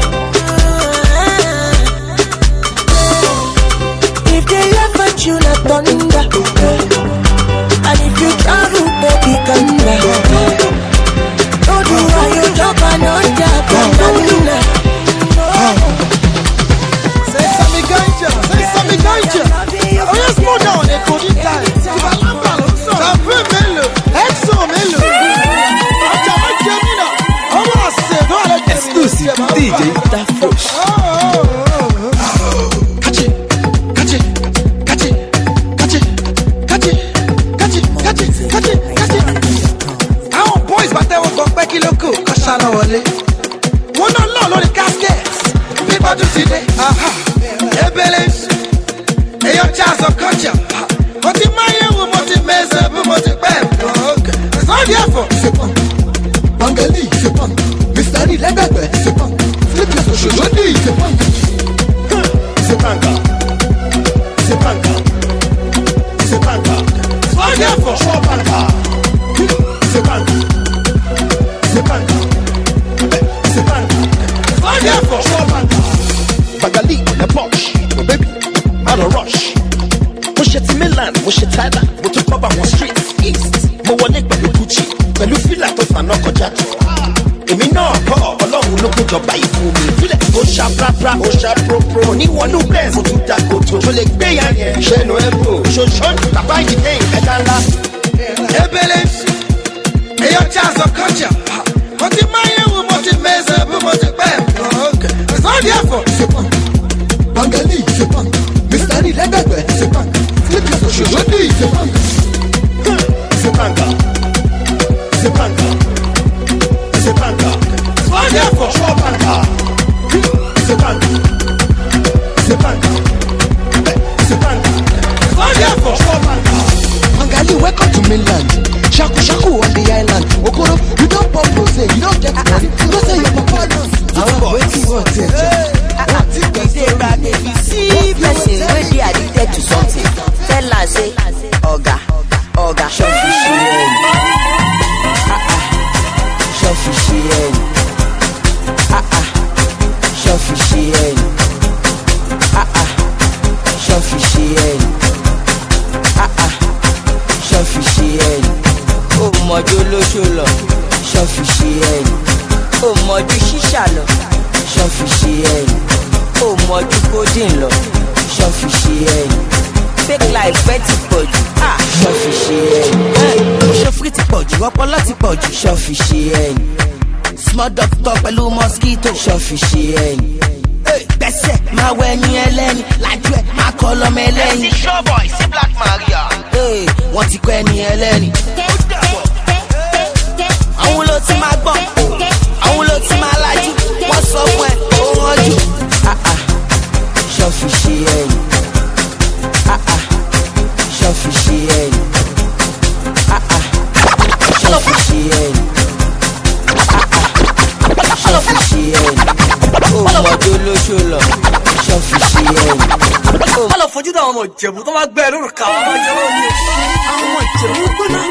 If they laugh at you, not thunder. And if you travel, baby, come down. Don't do why you jump and not jump. Say something ganja, say something ganja. Oh yes, slow down, it could be time. Tu vas l'emballer, ça peut mêler, exo mêler. Acha ma jamina, on va se voir la jamina. Exclusive D J That Fresh. Àwọn boys bàtẹ́ wọn gbọ́ pé kí ló kù kọ́ ṣáná wọlé. Wọ́n náà lọ lórí casket bí bọ́dún ti dé. Ebele èèyàn Charles Okocha. Mo ti máa yẹ wo mo ti mẹ́sẹ̀ bí mo ti pẹ́ bọ̀. It's not there for. C'est pas Bangali, c'est pas Mister Lee lẹ́gbẹ̀gbẹ̀, c'est pas Flip your Jodi, c'est panga. C'est panga. C'est panga. C'est panga. Soyez fort, je vois panga. C'est panga. C'est panga. C'est panga. Soyez fort, je vois panga. Bagali, the punch, oh baby, out of rush. Push it to Milan, push it Thailand, we took over one street east. Mo wọlé pẹ̀lú Gucci, pẹ̀lú fìlà tó fànà kọjá tó. Èmi náà kọ́ ọlọ́run ló kó jọba yìí fún mi. Fílẹ̀ ó ṣá prapra, ó ṣá propro. Oníwọ̀nú bẹ́ẹ̀ mo tún da kòtò. Tó lè gbé yan yẹn. Ṣẹ́nu ẹ̀bùn, ṣoṣọ́nù, bàbá ìdílé ẹ̀dá ńlá. Ebele, èyàn jazz of culture. Mo ti máa yẹ wo, mo ti mẹ́sẹ̀ bí mo ti pẹ́. It's not there for. C'est pas. Bangali, c'est pas. Mister Lee, lẹ́gbẹ̀gbẹ̀, c'est pas. Flip your social, Jodi, c'est pas. C'est panga, c'est panga, c'est panga. Soyez fort, je vois panga. C'est panga, c'est panga, c'est panga. Soyez fort, je vois panga. Bangali, welcome to mainland. Shaku shaku on the island. Okoro, you don't pop rosé, you don't get money. You don't say your papa knows. I'm waiting for it. If you see person wey dey addicted to something, tell am say, Oga. Oga, Shofishiyen. Ah ah, Shofishiyen. Ah ah, Shofishiyen. Ah ah, Shofishiyen. Ah ah, Shofishiyen. Oh mojo lóṣòlò, Shofishiyen. Oh mojo ṣíṣà lọ, Shofishiyen. Oh mojo codeine lọ, Shofishiyen. Fake life fẹ́ ti pọ̀ jù. Ah, Shofishiyen. Ṣòfin ti pọ̀ jù, ọpọlọ ti pọ̀ jù. Shofishiyen. Small doctor pẹ̀lú mosquito. Shofishiyen. Gbẹ̀sẹ̀ máa wẹ ẹni ẹlẹ́ni, lájú ẹ̀ máa kọ́ lọ́mọ ẹlẹ́ni. Ẹ̀sìn Showboy sí Black Maria. Wọ́n ti kọ́ ẹni ẹlẹ́ni. Àwọn ló ti máa gbọ́, àwọn ló ti máa lajú. Wọ́n sọ fún ẹ, ó rán jù. Ah ah, Shofishiyen. Ah ah, Shofishiyen. Ah ah, Shofishiyen. Ah ah, Shofishiyen. Oh mojo lóṣòlò, Shofishiyen. Má lọ fojú dá àwọn ọmọ Ìjẹ̀bú tó máa gbẹ́ lórúkà àwọn ọmọ Ìjẹ̀bú ní àwọn ọmọ Ìjẹ̀bú gbóná.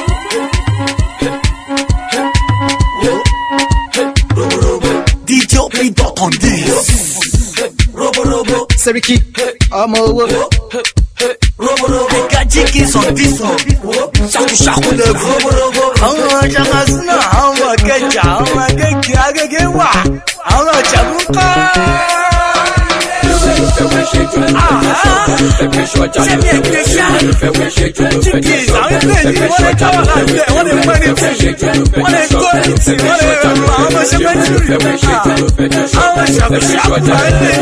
D J O P dot on this. Robo robo, Seriki, ọmọ owó. robo robo, Gajiki on this one. Shaku shaku level. Robo robo, àwọn Ṣakasuna, àwọn Akẹ́jà, àwọn Akẹ́kẹ́ Agége wà, àwọn Ìjẹ̀bú kọ́. Sẹ́mi ẹgbẹ́ ṣá, jíkì àwọn ẹgbẹ́ ni wọ́n lè káwọ́ láti ẹ̀, wọ́n lè pẹ́ ní tí, wọ́n lè kó ní tí, wọ́n lè rẹ̀ mọ́ àwọn ọmọ ṣẹ́gbẹ́ tí rí. Àwọn ṣàkóṣàkó ẹgbẹ́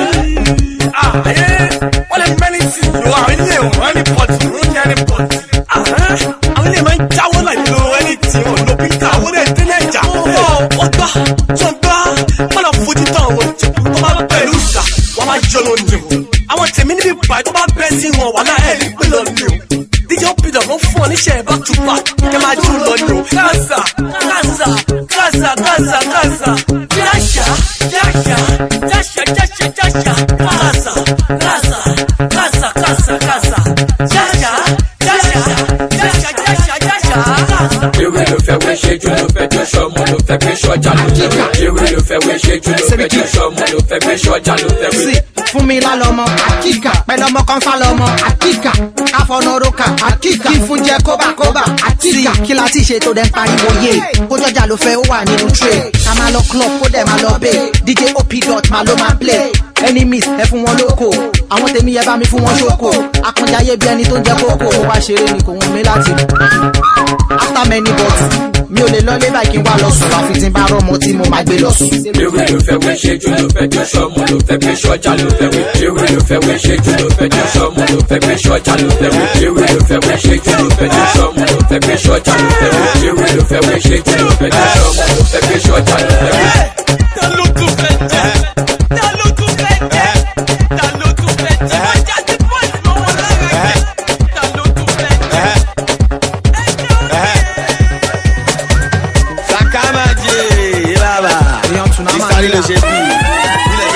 ayé wọ́n lè pẹ́ ní tí, lo àwọn ilé ìwọ̀n ní pọ̀tù, ló ń jẹ́ ní pọ̀tù. Àwọn ilé máa ń jáwọ́ láì lo ẹni tí wọ́n lo píkà, wọ́n lè dín náà jà. Ọgbà tó ń gbá, wọ́n lọ fojú tán àwọn ìjẹ̀bú tó bá pẹ̀lú ìjà, wọ́n máa jọ lọ ní o. Àwọn tèmi níbi báyìí tó bá bẹ́ sí wọn wà láì ní pé lọ ní o. D J O P ló fún ọ níṣẹ́ back to back kẹ́ máa jù lọ ní o. Gaza, Gaza, Gaza, Gaza, Gaza, Jasha, Jasha, Jasha, Jasha, Jasha, Gaza, Gaza, Gaza, Gaza, Gaza, Jasha, Jasha, Jasha, Jasha, Jasha, Gaza. Ewé ló fẹ́ wé ṣe jù ló fẹ́ jọ ṣọ́mù ló fẹ́ gbé ṣọ́jà ló fẹ́ wé. Ewé ló fẹ́ wé ṣe jù ló fẹ́ jọ ṣọ́mù ló fẹ́ gbé ṣọ́jà ló fẹ́ wé. Fún mi lálọ́mọ àkíkà, pẹ̀lú ọmọ kan fálọ́mọ àkíkà, káfọ́nọ́rọ́kà àkíkà, kí fún jẹ kóbákóbá àkíkà. Kí la ti ṣe tó dẹ̀ ń pariwo yé? Kó jọjà ló fẹ́ ó wà nínú tray. Ká máa lọ club kó dẹ̀ máa lọ bẹ́ẹ̀. D J O P dot máa ló máa play. Enemies ẹ fún wọn lóko. Àwọn tèmi yẹ bá mi fún wọn ṣókò. Akànjáyé bí ẹni tó ń jẹ kókò. Ó wá ṣeré ni kò wọ́n mi láti. After many bucks, mi ò lè lọ lé báyìí kí n wá lọ sùn. Àfi tí n bá rọ́mọ tí mo máa gbé lọ sùn. Ewé ló fẹ́ wé ṣe jù ló fẹ́ jọ ṣọ́mù ló fẹ́ gbé ṣọ́jà ló fẹ́ wé. Ewé ló fẹ́ wé ṣe jù ló fẹ́ jọ ṣọ́mù ló fẹ́ gbé ṣọ́jà ló fẹ́ wé. Ewé ló fẹ́ wé ṣe jù ló fẹ́ jọ ṣọ́mù ló fẹ́ gbé ṣọ́jà ló fẹ́ wé. Ewé ló fẹ́ wé ṣe jù ló fẹ́ jọ ṣọ́mù ló fẹ́ gbé ṣọ́jà ló fẹ́ wé. Ta ló tún fẹ́ jẹ́? Ta ló tún fẹ́ jẹ́? Ta ló tún fẹ́ jẹ́? Wọ́n jáde bọ́ọ̀lù mọ́ wọn lára jẹ́. Ta ló tún fẹ́ jẹ́? Sakamaji, Baba. Ìsàlẹ̀ ló ṣe bí.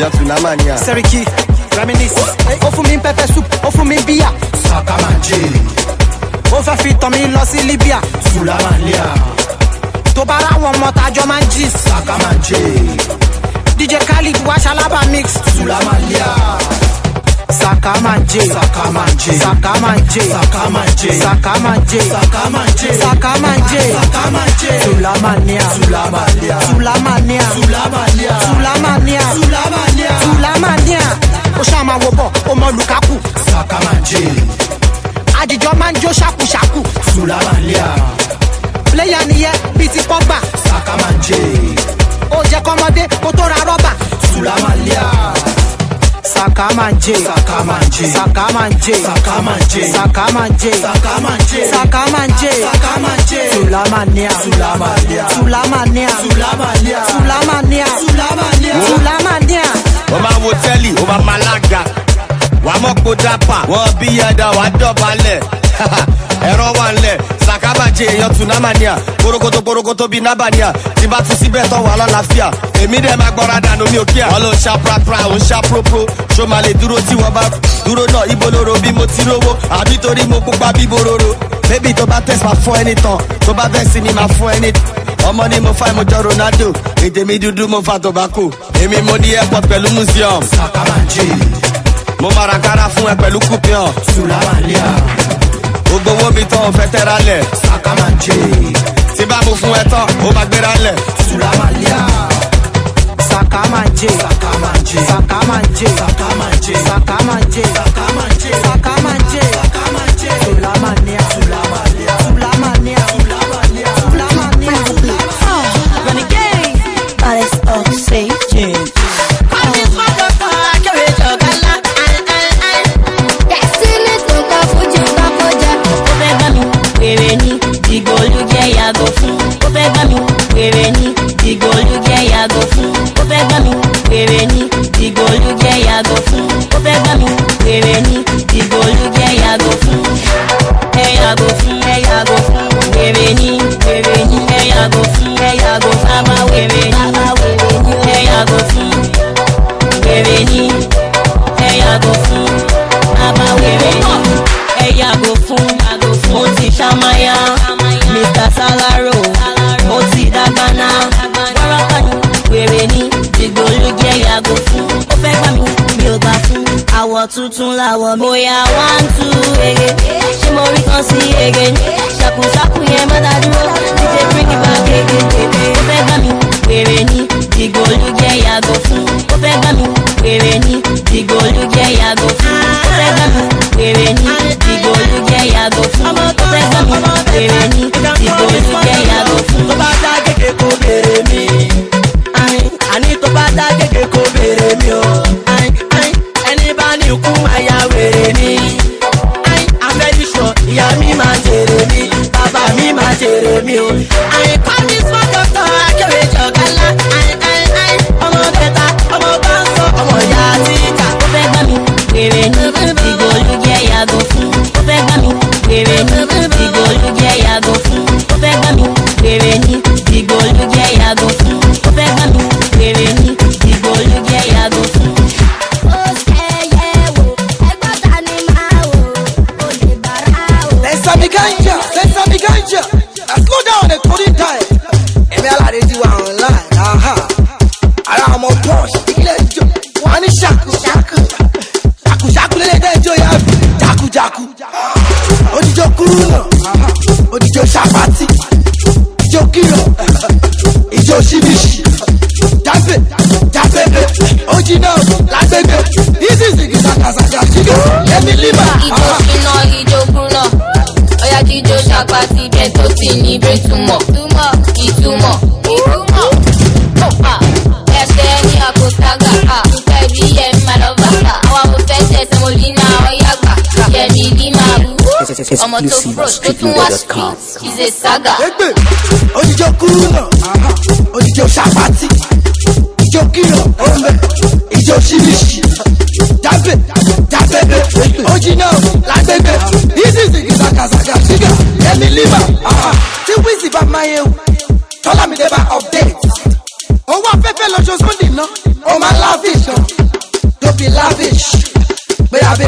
èèyàn Tsunamania. Seriki, reminisce. Ó fún mi pepper soup, ó fún mi bíyà. Sakamanje. Ó fẹ́ fi tàn mí lọ sí Libya. Sulamania. Tó bá ra àwọn ọmọ tájọ́ máa ń jí. Sakamanje. D J Khalid wá ṣalábà mix. Sulamania. Sakamanje. Sakamanje. Sakamanje. Sakamanje. Sakamanje. Sakamanje. Sakamanje. Sakamanje. Sulamania. Sulamania. Sulamania. Sulamania. Sulamania. Sulamania. Sulamania. Ó ṣá máa wo bọ̀, ó mọ Lukaku. Sakamanje. Àdìjọ máa ń jó ṣàkúṣàkú. Sulamania. Pléyà nìyẹn bíi ti Pogba. Sakamanje. Ó jẹ́ kọ́mọdé kó tó ra rọ́bà. Sulamania. Sakamanje. Sakamanje. Sakamanje. Sakamanje. Sakamanje. Sakamanje. Sakamanje. Sakamanje. Sulamania. Sulamania. Sulamania. Sulamania. Sulamania. Sulamania. Sulamania. Ó máa wo tẹ́lì, ó máa máa lága. Wà á mọ̀ kó dápà, wọ́n bí ẹ̀dá wà á dọ̀bálẹ̀. Ẹ̀rọ wà ńlẹ̀, Sakamanje èèyàn Tsunamania. Korokoto korokoto bíi Nabania. Tí bá tún síbẹ̀ tán wà lálàáfíà. Èmi dẹ̀ máa gbọ́ra dànù mi ò kíá. Wọ́n ló ń ṣá prapra, ó ń ṣá propro. Ṣó máa lè dúró tí wọ́n bá dúró náà ibo lóró bí mo ti rówó. Àbí torí mo pupa bí bororo. Bébí tó bá tẹ̀sí máa fún ẹni tán. Tó bá fẹ́ sí ni máa fún ẹni. Ọmọ ni mo fa mo jọ Ronaldo. Èdè mi dúdú mo fa tobacco. Èmi mo ní airport pẹ̀lú museum. Sakamanje. Mo máa ra kára fún ẹ pẹ̀lú coupion. Sulamania. Gbogbo owó mi tán ò fẹ́ tẹ́ra lẹ̀. Sakamanje. Tí bá mo fún ẹ tán, ó máa gbéra lẹ̀. Sulamania. Sakamanje. Sakamanje. Sakamanje. Sakamanje. Sakamanje. Sakamanje. Sakamanje. Sakamanje. Sulamania. Sulamania. Sulamania. Sulamania. Sulamania. Renegade. Paris of Sage. Yàgò fún, ó fẹ́ gbá mi, wèrè ní, dìgbòlúgẹ yàgò fún, ó fẹ́ gbá mi, wèrè ní, dìgbòlúgẹ yàgò fún, ó fẹ́ gbá mi, wèrè ní, dìgbòlúgẹ yàgò fún, ẹ yàgò fún, ẹ yàgò fún, wèrè ní, wèrè ní, ẹ yàgò fún, ẹ yàgò fún, àbá wèrè ní, àbá wèrè ní, ẹ yàgò fún, wèrè ní, ẹ yàgò fún, àbá wèrè ní, ẹ yàgò fún, ó ti ṣàmáyà. Mister Salaro, ó ti dàgbàna. Wárọ́kà ni wèrè ní dìgbòlúgẹ yàgò fún. Ó fẹ́ gbà mí, mi ò gbà fún. Àwọ̀ tuntun làwọ̀ mi. Bóyá one two ege, ṣé mo rí kan sí ege ní? Ṣàkùṣàkù yẹn má dá dúró. D J bring it back ege ege. Ó fẹ́ gbà mí, wèrè ní dìgbòlúgẹ yàgò fún. Ó fẹ́ gbà mí, wèrè ní dìgbòlúgẹ yàgò fún. Ó fẹ́ gbà mí, wèrè ní dìgbòlúgẹ yàgò fún. Ó fẹ́ gbà mí, wèrè ní dìgbòlúgẹ yàgò fún. Tó bá dá gègé kó béèrè mi. Àní tó bá dá gègé kó béèrè mi o. Ẹni bá ní ikú máa ya wèrè ni. I'm very sure ìyá mi máa jèrè mi. Bàbá mi máa jèrè mi o. Call me small doctor Akéwì Jọ̀gálá. Ọmọ bẹ́ta, ọmọ bá ń sọ, ọmọ ìyá tíjà. Ó fẹ́ gbà mí, wèrè ní dìgbòlúgẹ yàgò fún. Ó fẹ́ gbà mí, wèrè ní dìgbòlúgẹ yàgò fún. Ó fẹ́ gbà mí, wèrè ní dìgbòlúgẹ yàgò fún. Ó fẹ́ gbà mí, wèrè ní dìgbòlúgẹ yàgò fún. Ó ṣẹyẹ wò, ẹgbọ́n ta ni máa wò, ó lè bára o. Let's have the ganja, let's have the ganja. Now slow down the coding time. Èmi aláàrẹ ti wà online. Ara ọmọ Porsche, ilé ìjọ, wọ́n ní ṣàkú ṣàkú. Ṣàkú ṣàkú lélẹ̀ dẹ́ ìjọ yà bí jákujáku. Òjijì kúrú náà, òjijì ṣàpàtì. Ìjọ kìlọ̀, ìjọ ṣíbíṣì. Jáfẹ́, jáfẹ́fẹ́, ojì náà lágbègbè. Ìsì sìgì sàkàsàkà ṣígà, Yẹmi Límà. Ìjọ ṣìnà, ìjọ kúrúnà. Ọ̀yá jíjó ṣàpàtì bẹ́ẹ̀ tó ti ní bẹ́ẹ̀ túmọ̀. Túmọ̀, ìtumọ̀, ìtumọ̀. Ẹsẹ̀ ní àkótágà, fẹ́ bí Yẹmi máa lọ bá. Àwọn mo fẹ́ tẹ̀sẹ̀ mo lì náà ọ̀yá gbà. Yẹmi Límà bú. Ọmọ tó fúrò tó tún wá street, she's a saga. Ẹgbẹ́, òjijì kúrú náà, òjijì ṣàpàtì. Ìjọ kìlọ̀, ọmọ ìjọ ṣíbíṣì. Jáfẹ́, jáfẹ́fẹ́, ojì náà lágbègbè. Ìsì sìgì sàkàsàkà ṣígà, Yẹmi Límà. Tí Wizzy bá máa yẹ wò, Tọ́lámídé bá update. Owó afẹ́fẹ́ lọ́jọ́ Sunday náà, ó máa láàfin gan.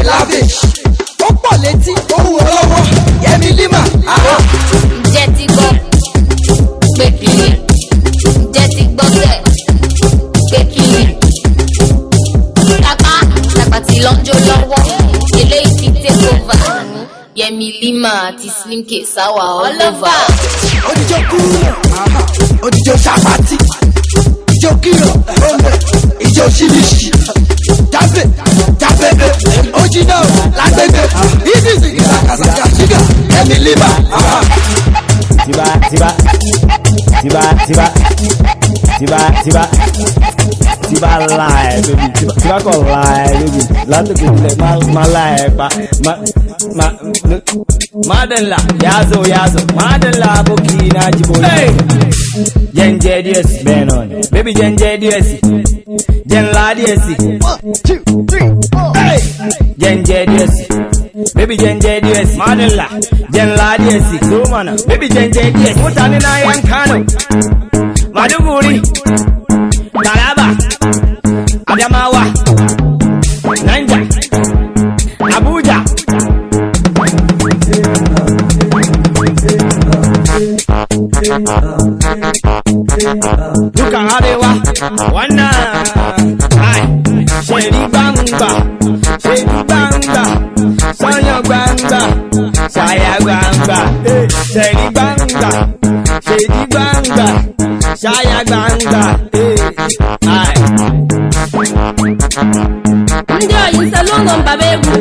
lavish. Ó pọ̀ létí, ó wù ọ́ lọ́wọ́. Yẹmi Lima. Ǹjẹ́ ti gbọ́ pé kìíní? Ǹjẹ́ ti gbọ́ sẹ̀ pé kìíní? Tàpá tàpá tí lọ́njọ́ lọ́wọ́. Eléyìí ti take over. Yẹmi Lima àti Slim K sáwà all over. Odijó kúrò, odijó ṣàpàtì. Ijó kìlọ̀, ọmọ ijó ṣíbíṣì. Jábẹ̀, jábẹ̀bẹ̀, ojí náà lágbègbè. Ìdí ìsìnkì sàkàsàkà ṣígà, Yẹmi Lima. Tiba, tiba, tiba, tiba, tiba, tiba, tiba lie, baby. Tiba, tiba kò lie, baby. Látòkè tilẹ̀ má má lie pa, má má Madalla, yazo yazo, Madalla boki na jiboli. Hey, Jenje D S, Benon, baby Jenje D S, Jen La D S. One, two, three, four. Hey, Jenje D S. Baby Jenje D S, Madalla, Jen La D S, Sumana, baby Jenje D S, Mutani na Yankano, Maduguri, Taraba, Adamawa, Nanja, Abuja. Duka Arewa, Wana, Ai, Shady Banga, Shady Banga, Saya Banga, Saya Banga, Shady Banga, Shady Banga, Saya Banga, Ai. Ndio yinsalongo mbabebu.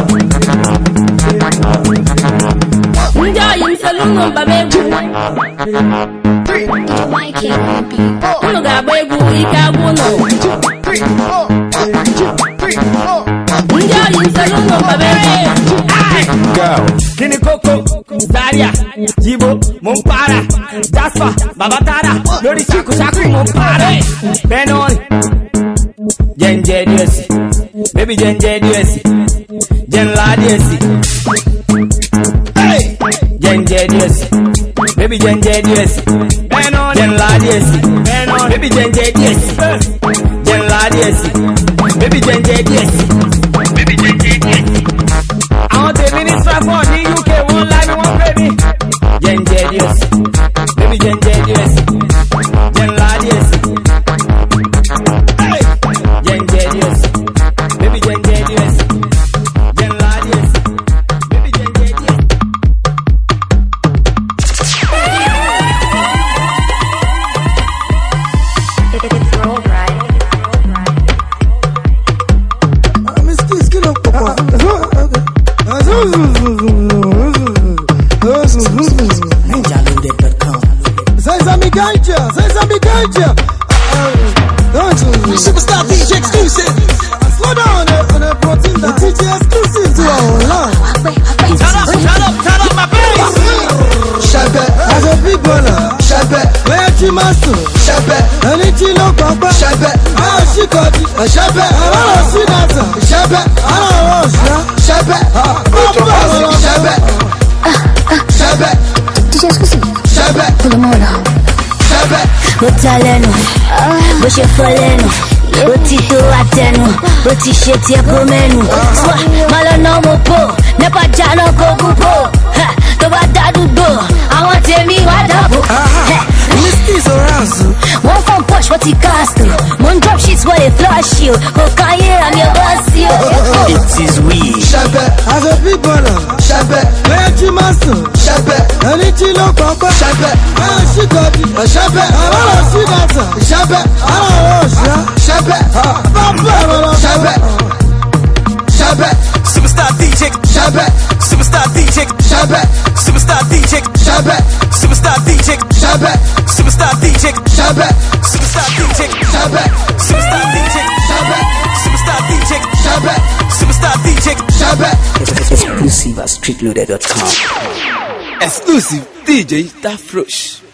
Ndio yinsalongo mbabebu. Unu ga-agba egwu ike agwụ nọ. Ndị oyi nsalụnụ mbabebu. Kini Koko, Zaria, Jibo, Mumpara, Jasper, Babatara, Lori Chiku Chaku Mumpara, Benon, Jenje D S, baby Jenje D S, Jen La D S, hey, Jenje D S, baby Jenje D S, Benon, Jen La D S, Benon, baby Jenje D S, Jen La D S, baby Jenje D S, baby Jenje D S. I want the minister for the U K, one line, one baby. Jenje D S, baby Jenje D S, Jen La D S, hey, Jenje D S, baby Jenje D S, Jen La D S, baby Jenje D S. It's roll right. I'm still skin up, Papa. Sesame Ganja, Sesame Ganja. Superstar D J exclusive. Slow down on the protein. The D J exclusive to our online. Turn up, turn up, turn up my bass. Shabbat, as a big baller. Shabbat, where you master. Shabbat, and it's in no papa. Shabbat, I see got it. Shabbat, I don't see that. Shabbat, I don't know. Shabbat, Shabbat, Shabbat, D J exclusive. Shabbat, Pull them all out. Shabbat, Botaleno, Boshe Foleno, Botito Ateno, Boti Sheti Apomenu, Malo no Mopo, Nepa Jano Kokupo, Toba Dadu Do, I want to me Wadapo. Misty Zorazu, one from Posh, what he cast, one drop sheets, what they flush you, Kokaye, I'm your boss, you. It is we. Shabbat, as a big baller. Shabbat, where you master. Shabbat, and it's in no papa. Shabbat, I see got it. Shabbat, I don't see that. Shabbat, I don't know. Shabbat, Shabbat, Shabbat, Superstar D J, Shabbat, Superstar D J, Shabbat, Superstar D J, Shabbat, Superstar D J, Shabbat, Superstar D J, Shabbat, Superstar D J, Shabbat, Superstar D J, Shabbat, Superstar D J, Shabbat, Superstar D J, Shabbat. Exclusive at street loader dot com. Exclusive D J Tafrosh.